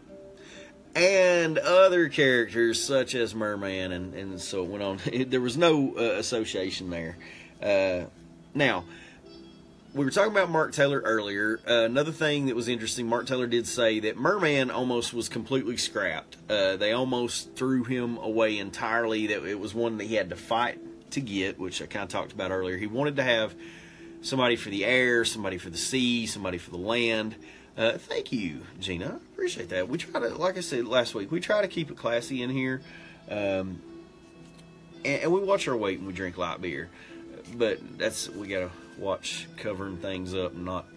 S1: And other characters such as Merman, and so it went on. There was no association there. Now, we were talking about Mark Taylor earlier. Another thing that was interesting, Mark Taylor did say that Merman almost was completely scrapped. They almost threw him away entirely. That it was one that he had to fight to get, which I kind of talked about earlier. He wanted to have somebody for the air, somebody for the sea, somebody for the land. Thank you, Gina. Appreciate that. We try to, like I said last week, we try to keep it classy in here. And we watch our weight when we drink light beer. But that's, we got to watch covering things up and not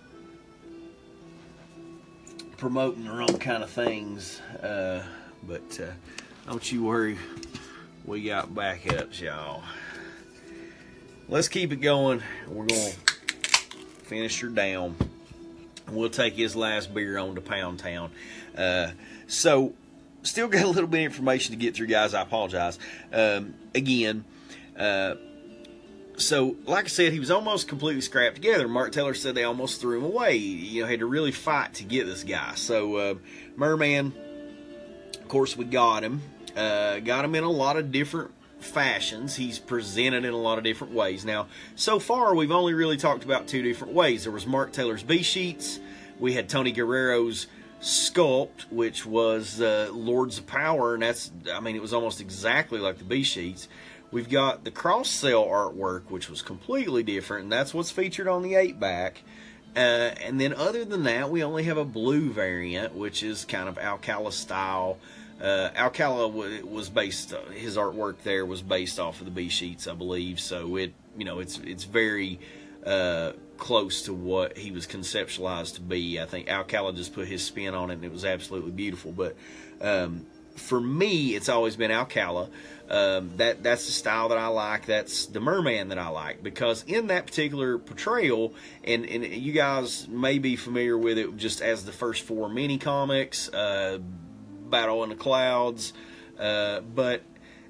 S1: promoting the wrong kind of things. But don't you worry. We got backups, y'all. Let's keep it going. We're going to finish her down. We'll take his last beer on to Pound Town. So, still got a little bit of information to get through, guys. I apologize. Again, so, like I said, he was almost completely scrapped together. Mark Taylor said they almost threw him away. You know, had to really fight to get this guy. So, Merman, of course, we got him. Got him in a lot of different fashions. He's presented in a lot of different ways. Now, so far, we've only really talked about two different ways. There was Mark Taylor's B-Sheets. We had Tony Guerrero's Sculpt, which was Lords of Power, and that's, I mean, it was almost exactly like the B-Sheets. We've got the cross-sell artwork, which was completely different, and that's what's featured on the 8-back. And then other than that, we only have a blue variant, which is kind of Alcala style. Alcala was based, his artwork there was based off of the B-Sheets, I believe. So it, you know, it's very close to what he was conceptualized to be. I think Alcala just put his spin on it, and it was absolutely beautiful. But for me, it's always been Alcala. That's the style that I like. That's the Merman that I like, because in that particular portrayal, and you guys may be familiar with it just as the first 4 mini comics. Battle in the Clouds, but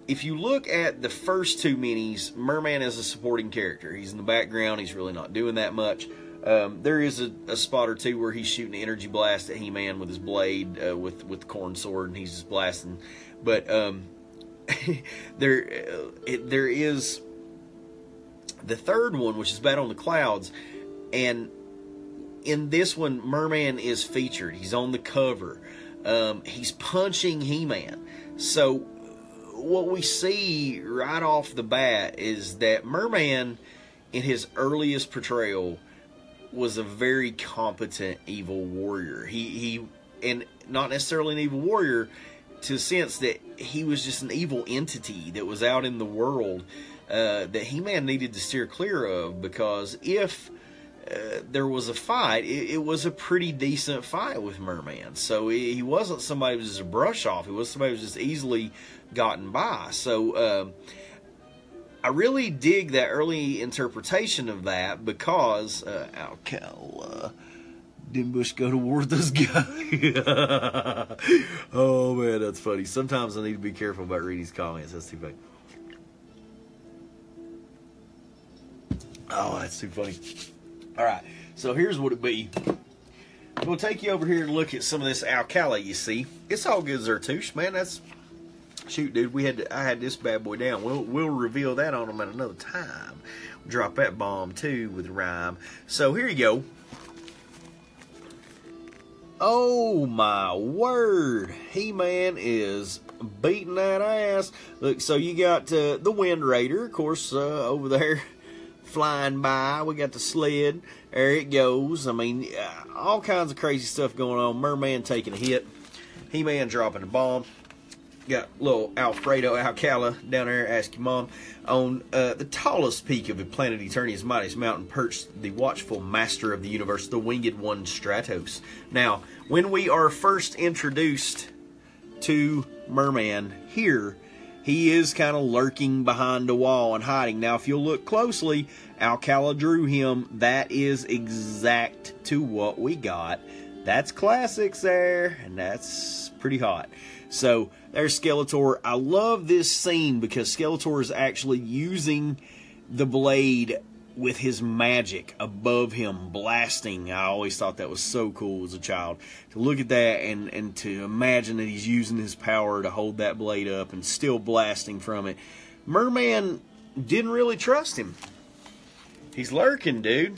S1: if you look at the first two minis, Merman is a supporting character. He's in the background. He's really not doing that much. There is a spot or two where he's shooting an energy blast at He-Man with his blade, with the corn sword, and he's just blasting. But there is the third one, which is Battle on the Clouds, and in this one, Merman is featured. He's on the cover. He's punching He-Man. So what we see right off the bat is that Merman, in his earliest portrayal, was a very competent evil warrior. He and not necessarily an evil warrior to the sense that he was just an evil entity that was out in the world that He-Man needed to steer clear of, because if there was a fight, it was a pretty decent fight with Merman. So he wasn't somebody who was just a brush off. He was somebody who was just easily gotten by. So I really dig that early interpretation of that, because Alcala, didn't Bush go to war with this guy? Oh man, that's funny. Sometimes I need to be careful about reading these comments. That's too funny. Oh, that's too funny. Alright, so here's what it be. I'm going to take you over here and look at some of this Alcala you see. It's all good, Zertush, man. That's... Shoot, dude, I had this bad boy down. We'll reveal that on them at another time. Drop that bomb, too, with rhyme. So, here you go. Oh, my word. He-Man is beating that ass. Look, so you got the Wind Raider, of course, over there. Flying by. We got the sled. There it goes. I mean, all kinds of crazy stuff going on. Merman taking a hit. He-Man dropping a bomb. Got little Alfredo Alcala down there. Ask your mom. On the tallest peak of the planet Eternia's mightiest mountain perched the watchful master of the universe, the winged one Stratos. Now, when we are first introduced to Merman here, he is kind of lurking behind a wall and hiding. Now, if you'll look closely, Alcala drew him. That is exact to what we got. That's classics there, and that's pretty hot. So, there's Skeletor. I love this scene because Skeletor is actually using the blade with his magic above him, blasting. I always thought that was so cool as a child. To look at that and to imagine that he's using his power to hold that blade up and still blasting from it. Merman didn't really trust him. He's lurking, dude.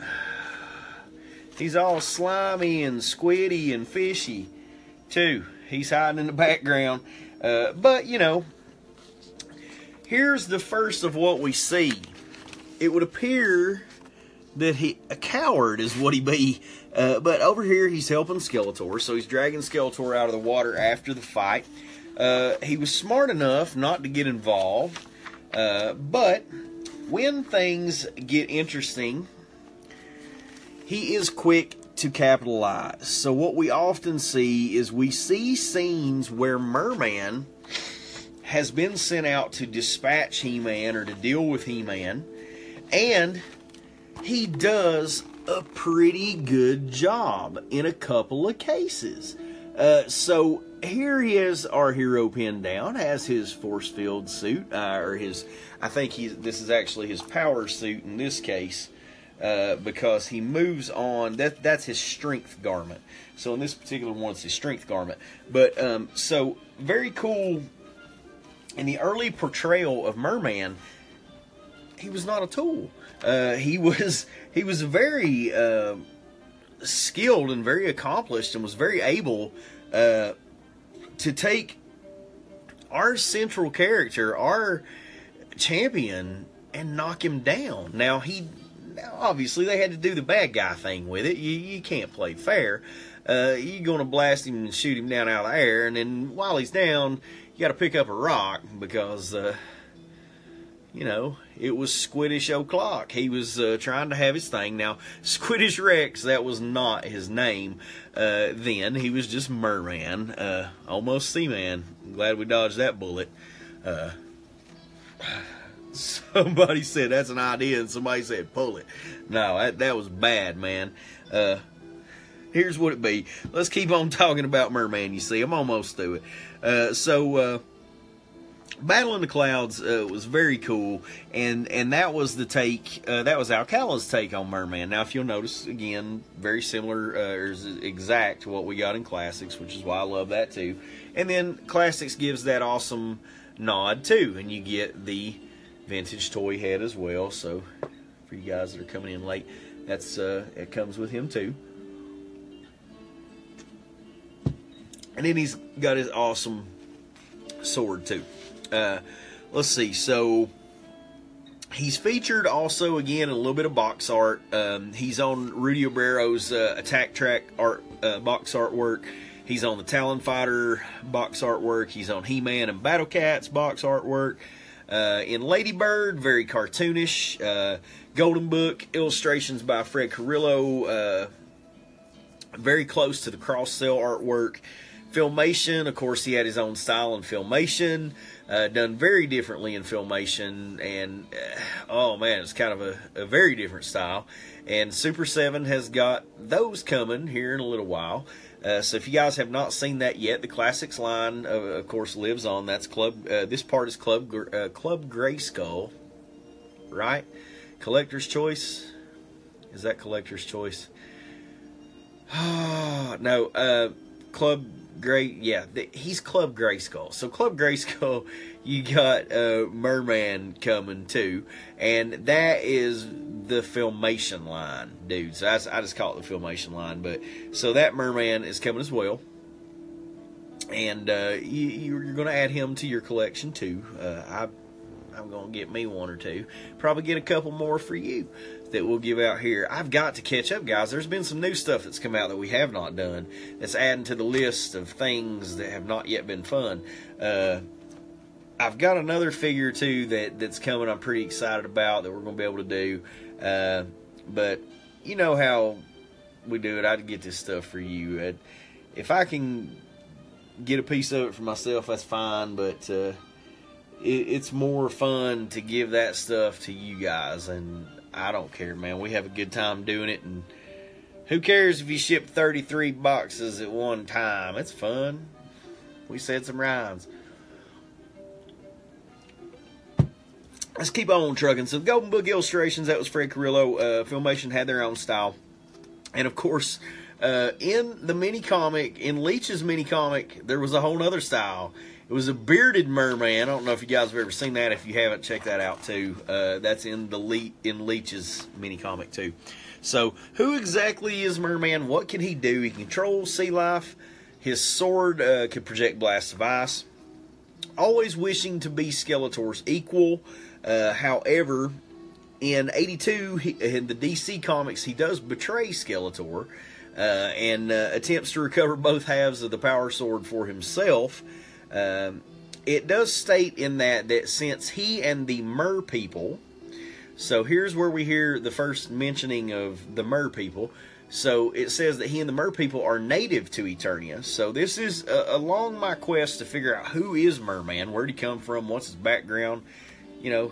S1: He's all slimy and squiddy and fishy, too. He's hiding in the background. But, you know, here's the first of what we see. It would appear that a coward is what he be. But over here, he's helping Skeletor. So he's dragging Skeletor out of the water after the fight. He was smart enough not to get involved. But when things get interesting, he is quick to capitalize. So what we often see is we see scenes where Merman has been sent out to dispatch He-Man or to deal with He-Man, and he does a pretty good job in a couple of cases. So here he is, our hero pinned down, has his force field suit, or his, I think this is actually his power suit in this case, because he moves on. That's his strength garment. So in this particular one, it's his strength garment. But so very cool. In the early portrayal of Merman, he was not a tool. He was very skilled and very accomplished, and was very able to take our central character, our champion, and knock him down. Now obviously they had to do the bad guy thing with it. You can't play fair. You're going to blast him and shoot him down out of the air, and then while he's down, you got to pick up a rock because, you know, it was Squiddish O'Clock. He was trying to have his thing. Now, Squiddish Rex, that was not his name then. He was just Merman, almost Seaman. I'm glad we dodged that bullet. Somebody said that's an idea, and somebody said pull it. No, that was bad, man. Here's what it be. Let's keep on talking about Merman, you see. I'm almost through it. So, Battle in the Clouds was very cool, and that was the take. That was Alcala's take on Merman. Now, if you'll notice, again, very similar, or exact to what we got in Classics, which is why I love that too. And then Classics gives that awesome nod too, and you get the vintage toy head as well. So, for you guys that are coming in late, that's it comes with him too. And then he's got his awesome sword too. Let's see. So he's featured also again in a little bit of box art. He's on Rudy Obrero's Attack Track art box artwork. He's on the Talon Fighter box artwork. He's on He-Man and Battle Cats box artwork. In Lady Bird, very cartoonish. Golden Book illustrations by Fred Carrillo. Very close to the cross-cell artwork. Filmation, of course, he had his own style in Filmation, done very differently in Filmation, and oh man, it's kind of a very different style. And Super 7 has got those coming here in a little while. So if you guys have not seen that yet, the Classics line, of course, lives on. That's Club. This part is Club Grayskull, right? Collector's Choice. Is that Collector's Choice? No. Club he's Club Grayskull. So Club Grayskull, you got Merman coming too, and that is the Filmation line, dude. So I just call it the Filmation line, but so that Merman is coming as well, and you're going to add him to your collection too. I'm going to get me one or two, probably get a couple more for you that we'll give out here. I've got to catch up, guys. There's been some new stuff that's come out that we have not done. That's adding to the list of things that have not yet been fun. I've got another figure, too, that's coming I'm pretty excited about that we're going to be able to do. But you know how we do it. I'd get this stuff for you. If I can get a piece of it for myself, that's fine, but it's more fun to give that stuff to you guys, and I don't care, man. We have a good time doing it, and who cares if you ship 33 boxes at one time? It's fun. We said some rhymes. Let's keep on trucking. So, Golden Book illustrations, that was Fred Carrillo. Filmation had their own style. And, of course, in the mini-comic, in Leech's mini-comic, there was a whole other style. It was a bearded merman. I don't know if you guys have ever seen that. If you haven't, check that out too. That's in Leech's mini comic too. So, who exactly is Merman? What can he do? He controls sea life. His sword can project blasts of ice. Always wishing to be Skeletor's equal. However, in '82, in the DC comics, he does betray Skeletor and attempts to recover both halves of the power sword for himself. It does state in that since he and the Mer people, so here's where we hear the first mentioning of the Mer people. So it says that he and the Mer people are native to Eternia. So this is along my quest to figure out who is Merman, where'd he come from, what's his background, you know.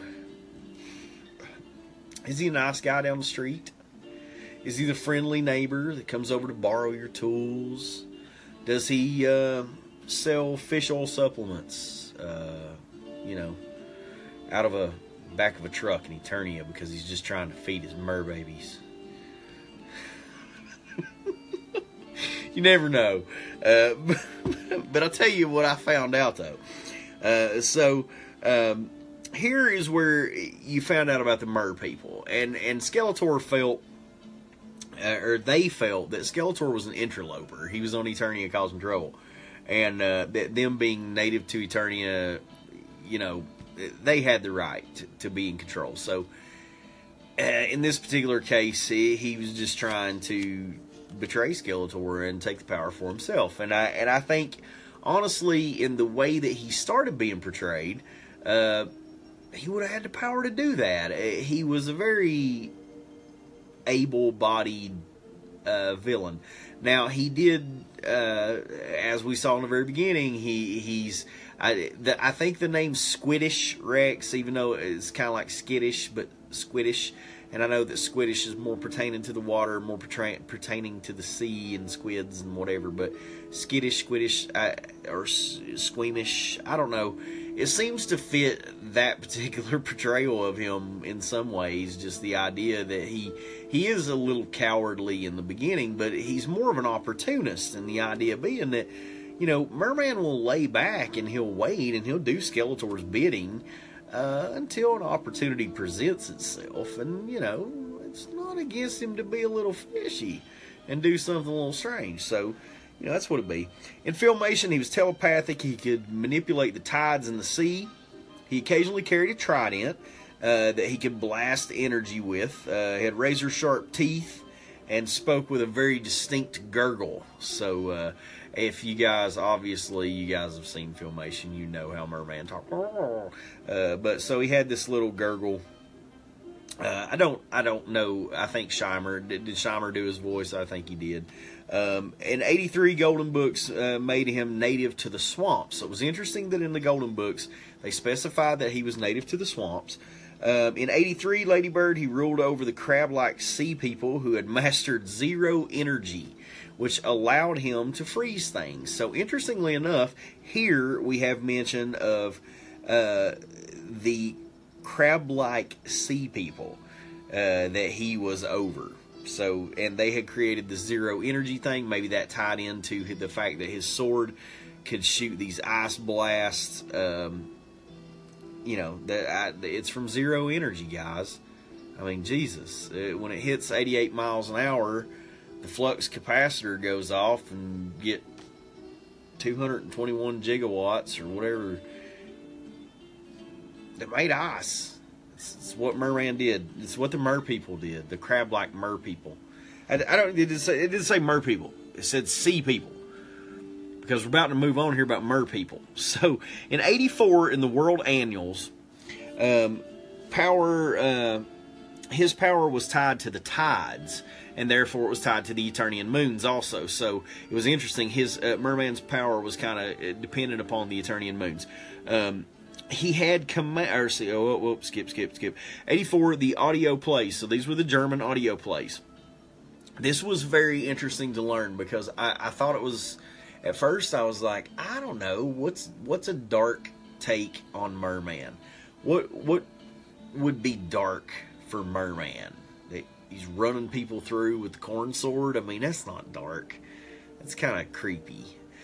S1: Is he a nice guy down the street? Is he the friendly neighbor that comes over to borrow your tools? Does he sell fish oil supplements, you know, out of a back of a truck in Eternia because he's just trying to feed his mer babies? You never know. But I'll tell you what I found out though. Here is where you found out about the Mer people, and Skeletor felt, or they felt, that Skeletor was an interloper. He was on Eternia causing trouble. And them being native to Eternia, you know, they had the right to be in control. So, in this particular case, he was just trying to betray Skeletor and take the power for himself. And I think, honestly, in the way that he started being portrayed, he would have had the power to do that. He was a very able-bodied villain. Now, he did, as we saw in the very beginning, I think the name Squiddish Rex, even though it's kind of like skittish, but Squiddish, and I know that Squiddish is more pertaining to the water, more pertaining to the sea and squids and whatever, but skittish, Squiddish, or squeamish, I don't know. it seems to fit that particular portrayal of him in some ways. Just the idea that he is a little cowardly in the beginning, but he's more of an opportunist. And the idea being that, Merman will lay back and he'll wait and he'll do Skeletor's bidding until an opportunity presents itself. And, it's not against him to be a little fishy and do something a little strange. So, that's what it'd be. In Filmation, he was telepathic. He could manipulate the tides in the sea. He occasionally carried a trident that he could blast energy with. He had razor-sharp teeth and spoke with a very distinct gurgle. So, if you guys, obviously, you guys have seen Filmation, you know how Merman talks. But so he had this little gurgle. I don't know. I think Scheimer did Scheimer do his voice? I think he did. In 83, Golden Books made him native to the swamps. So it was interesting that in the Golden Books they specified that he was native to the swamps. In 83, Ladybird, he ruled over the crab-like sea people who had mastered zero energy, which allowed him to freeze things. So interestingly enough, here we have mention of the crab-like sea people that he was over. So, and they had created the zero energy thing. Maybe that tied into the fact that his sword could shoot these ice blasts. It's from zero energy, guys. I mean, Jesus. When it hits 88 miles an hour, the flux capacitor goes off and get 221 gigawatts or whatever. They made ice. It's what Merman did. It's what the mer people did. The crab-like mer people. It didn't say mer people. It said sea people. Because we're about to move on here about mer people. So, in 84, in the World Annuals, his power was tied to the tides, and therefore it was tied to the Eternian moons also. So, it was interesting. His Merman's power was kind of dependent upon the Eternian moons. He had skip. 84, the audio plays. So these were the German audio plays. This was very interesting to learn because I thought it was, at first I was like, I don't know, what's a dark take on Merman? What would be dark for Merman? That he's running people through with the corn sword? I mean, that's not dark. That's kind of creepy.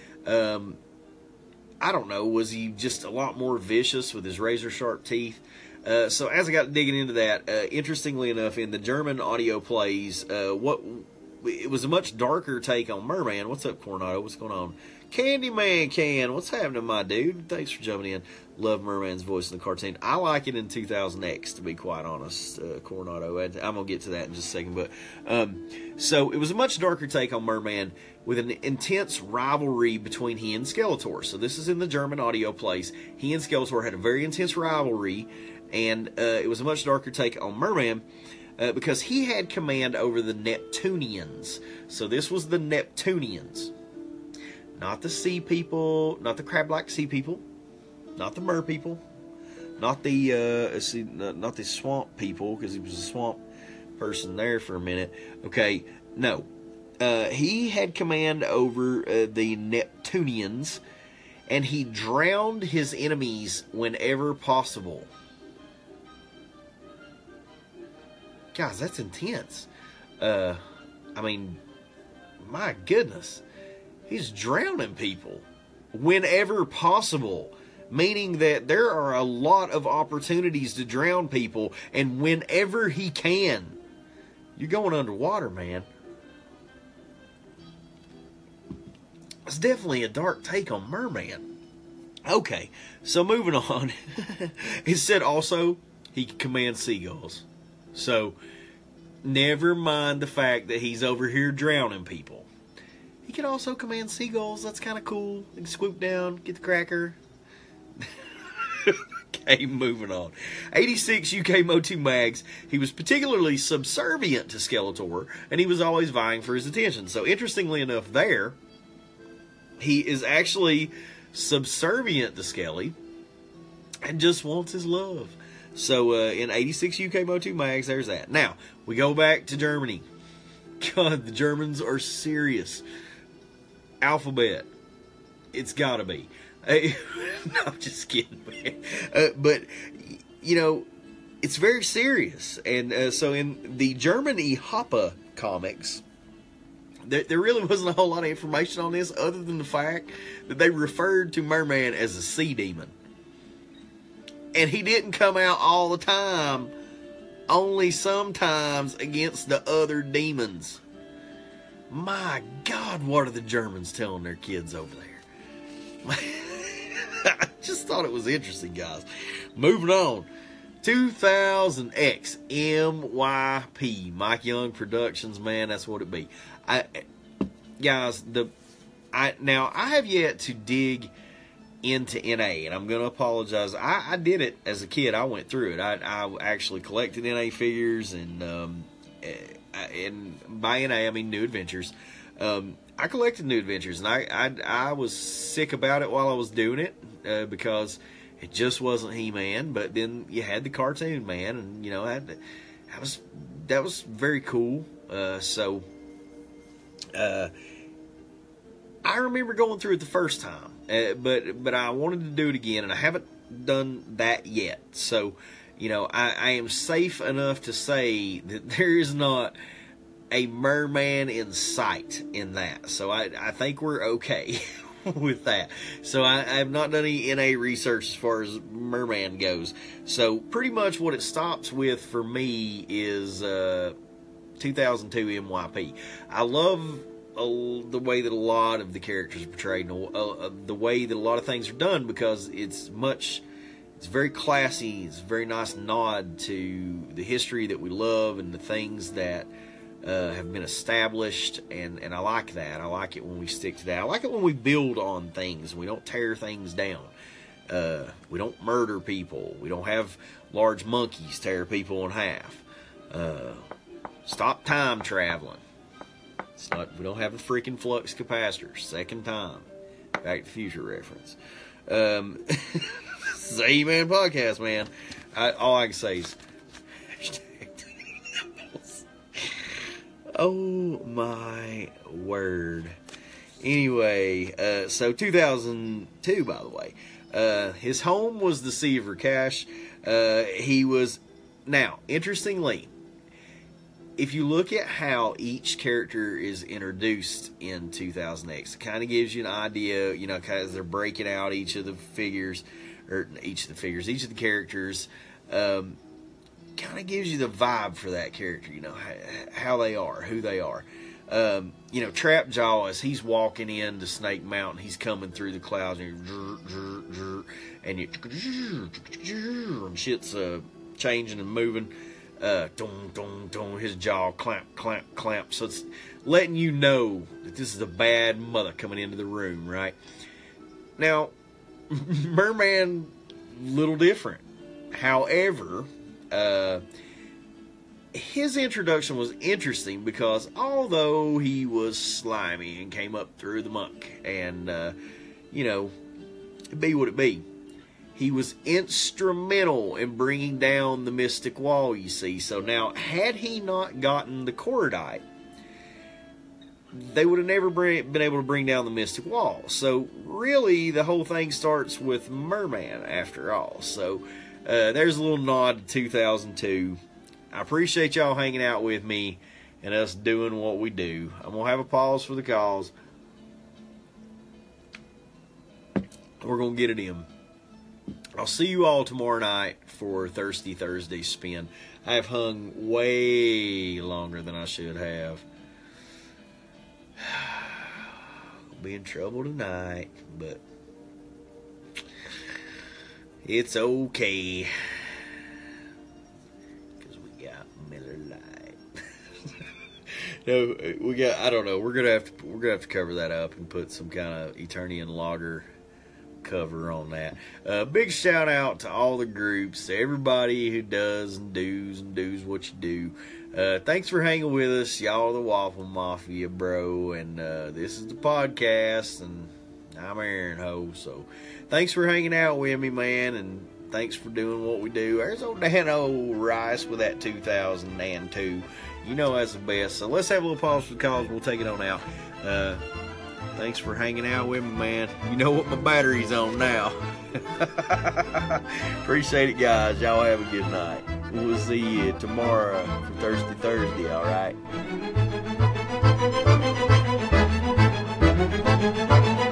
S1: I don't know, was he just a lot more vicious with his razor-sharp teeth? So as I got digging into that, interestingly enough, in the German audio plays, it was a much darker take on Merman. What's up, Coronado? What's going on? Candyman Can, what's happening, my dude? Thanks for jumping in. Love Merman's voice in the cartoon. I like it in 2000X, to be quite honest, Coronado. I'm going to get to that in just a second. But so it was a much darker take on Merman with an intense rivalry between he and Skeletor. So this is in the German audio plays. He and Skeletor had a very intense rivalry, and it was a much darker take on Merman because he had command over the Neptunians. So this was the Neptunians. Not the sea people, not the crab-like sea people, not the mer people, not the swamp people, because he was a swamp person there for a minute. Okay, no. He had command over the Neptunians, and he drowned his enemies whenever possible. Guys, that's intense. I mean, my goodness. He's drowning people whenever possible, meaning that there are a lot of opportunities to drown people, and whenever he can. You're going underwater, man. It's definitely a dark take on Merman. Okay, so moving on. It said also he can command seagulls. So, never mind the fact that he's over here drowning people. He can also command seagulls. That's kind of cool. They can swoop down, get the cracker. Okay, moving on. 86 UK Motu Mags. He was particularly subservient to Skeletor, and he was always vying for his attention. So, interestingly enough there, he is actually subservient to Skelly and just wants his love. So, in 86 UK Motu Mags, there's that. Now, we go back to Germany. God, the Germans are serious. Alphabet. It's gotta be. Hey, no, I'm just kidding, man. But, you know, it's very serious. And so in the German Ihapa comics, there really wasn't a whole lot of information on this other than the fact that they referred to Merman as a sea demon. And he didn't come out all the time, only sometimes against the other demons. My God, what are the Germans telling their kids over there? I just thought it was interesting, guys. Moving on. 2000X MYP. Mike Young Productions, man, that's what it be. Guys, now I have yet to dig into NA, and I'm going to apologize. I did it as a kid. I went through it. I actually collected NA figures, and by NA I mean New Adventures. I collected New Adventures, and I was sick about it while I was doing it because it just wasn't He-Man. But then you had the Cartoon Man, and you know that was very cool. I remember going through it the first time, but I wanted to do it again, and I haven't done that yet. So, you know, I am safe enough to say that there is not a merman in sight in that. So I think we're okay with that. So I have not done any NA research as far as merman goes. So pretty much what it stops with for me is 2002 MYP. I love the way that a lot of the characters are portrayed, and the way that a lot of things are done, because it's very classy. It's a very nice nod to the history that we love and the things that have been established, and I like that. I like it when we stick to that. I like it when we build on things. We don't tear things down. We don't murder people. We don't have large monkeys tear people in half. Stop time traveling. We don't have a freaking flux capacitor. Second time. Back to the Future reference. This is a He-Man podcast, man. All I can say is oh my word. Anyway, so 2002, by the way. His home was the Sea of Rakash. He was... Now, interestingly, if you look at how each character is introduced in 2000X, it kind of gives you an idea, you know, as they're breaking out each of the characters, kind of gives you the vibe for that character, you know, how they are, who they are. You know, Trapjaw, as he's walking into Snake Mountain, he's coming through the clouds, and shit's changing and moving. His jaw clamp. So it's letting you know that this is a bad mother coming into the room, right? Now, Merman, little different. However, his introduction was interesting because although he was slimy and came up through the muck and, you know, it be what it be, he was instrumental in bringing down the Mystic Wall, you see. So now, had he not gotten the Cordite, they would have never been able to bring down the Mystic Wall. So really, the whole thing starts with Merman after all. So there's a little nod to 2002. I appreciate y'all hanging out with me and us doing what we do. I'm going to have a pause for the calls. We're going to get it in. I'll see you all tomorrow night for Thirsty Thursday spin. I have hung way longer than I should have. I'll be in trouble tonight, but it's okay. Because we got Miller Lite. No, we got, I don't know. We're gonna have to cover that up and put some kind of Eternian Lager cover on that. Big shout out to all the groups, to everybody who does and does what you do. Thanks for hanging with us. Y'all are the Waffle Mafia, bro. And this is the podcast, and I'm Aaron Ho. So thanks for hanging out with me, man, and thanks for doing what we do. There's old Dano Rice with that 2002. You know that's the best. So let's have a little pause for the calls. We'll take it on out. Thanks for hanging out with me, man. You know what my battery's on now. Appreciate it, guys. Y'all have a good night. We'll see you tomorrow for Thirsty Thursday, all right?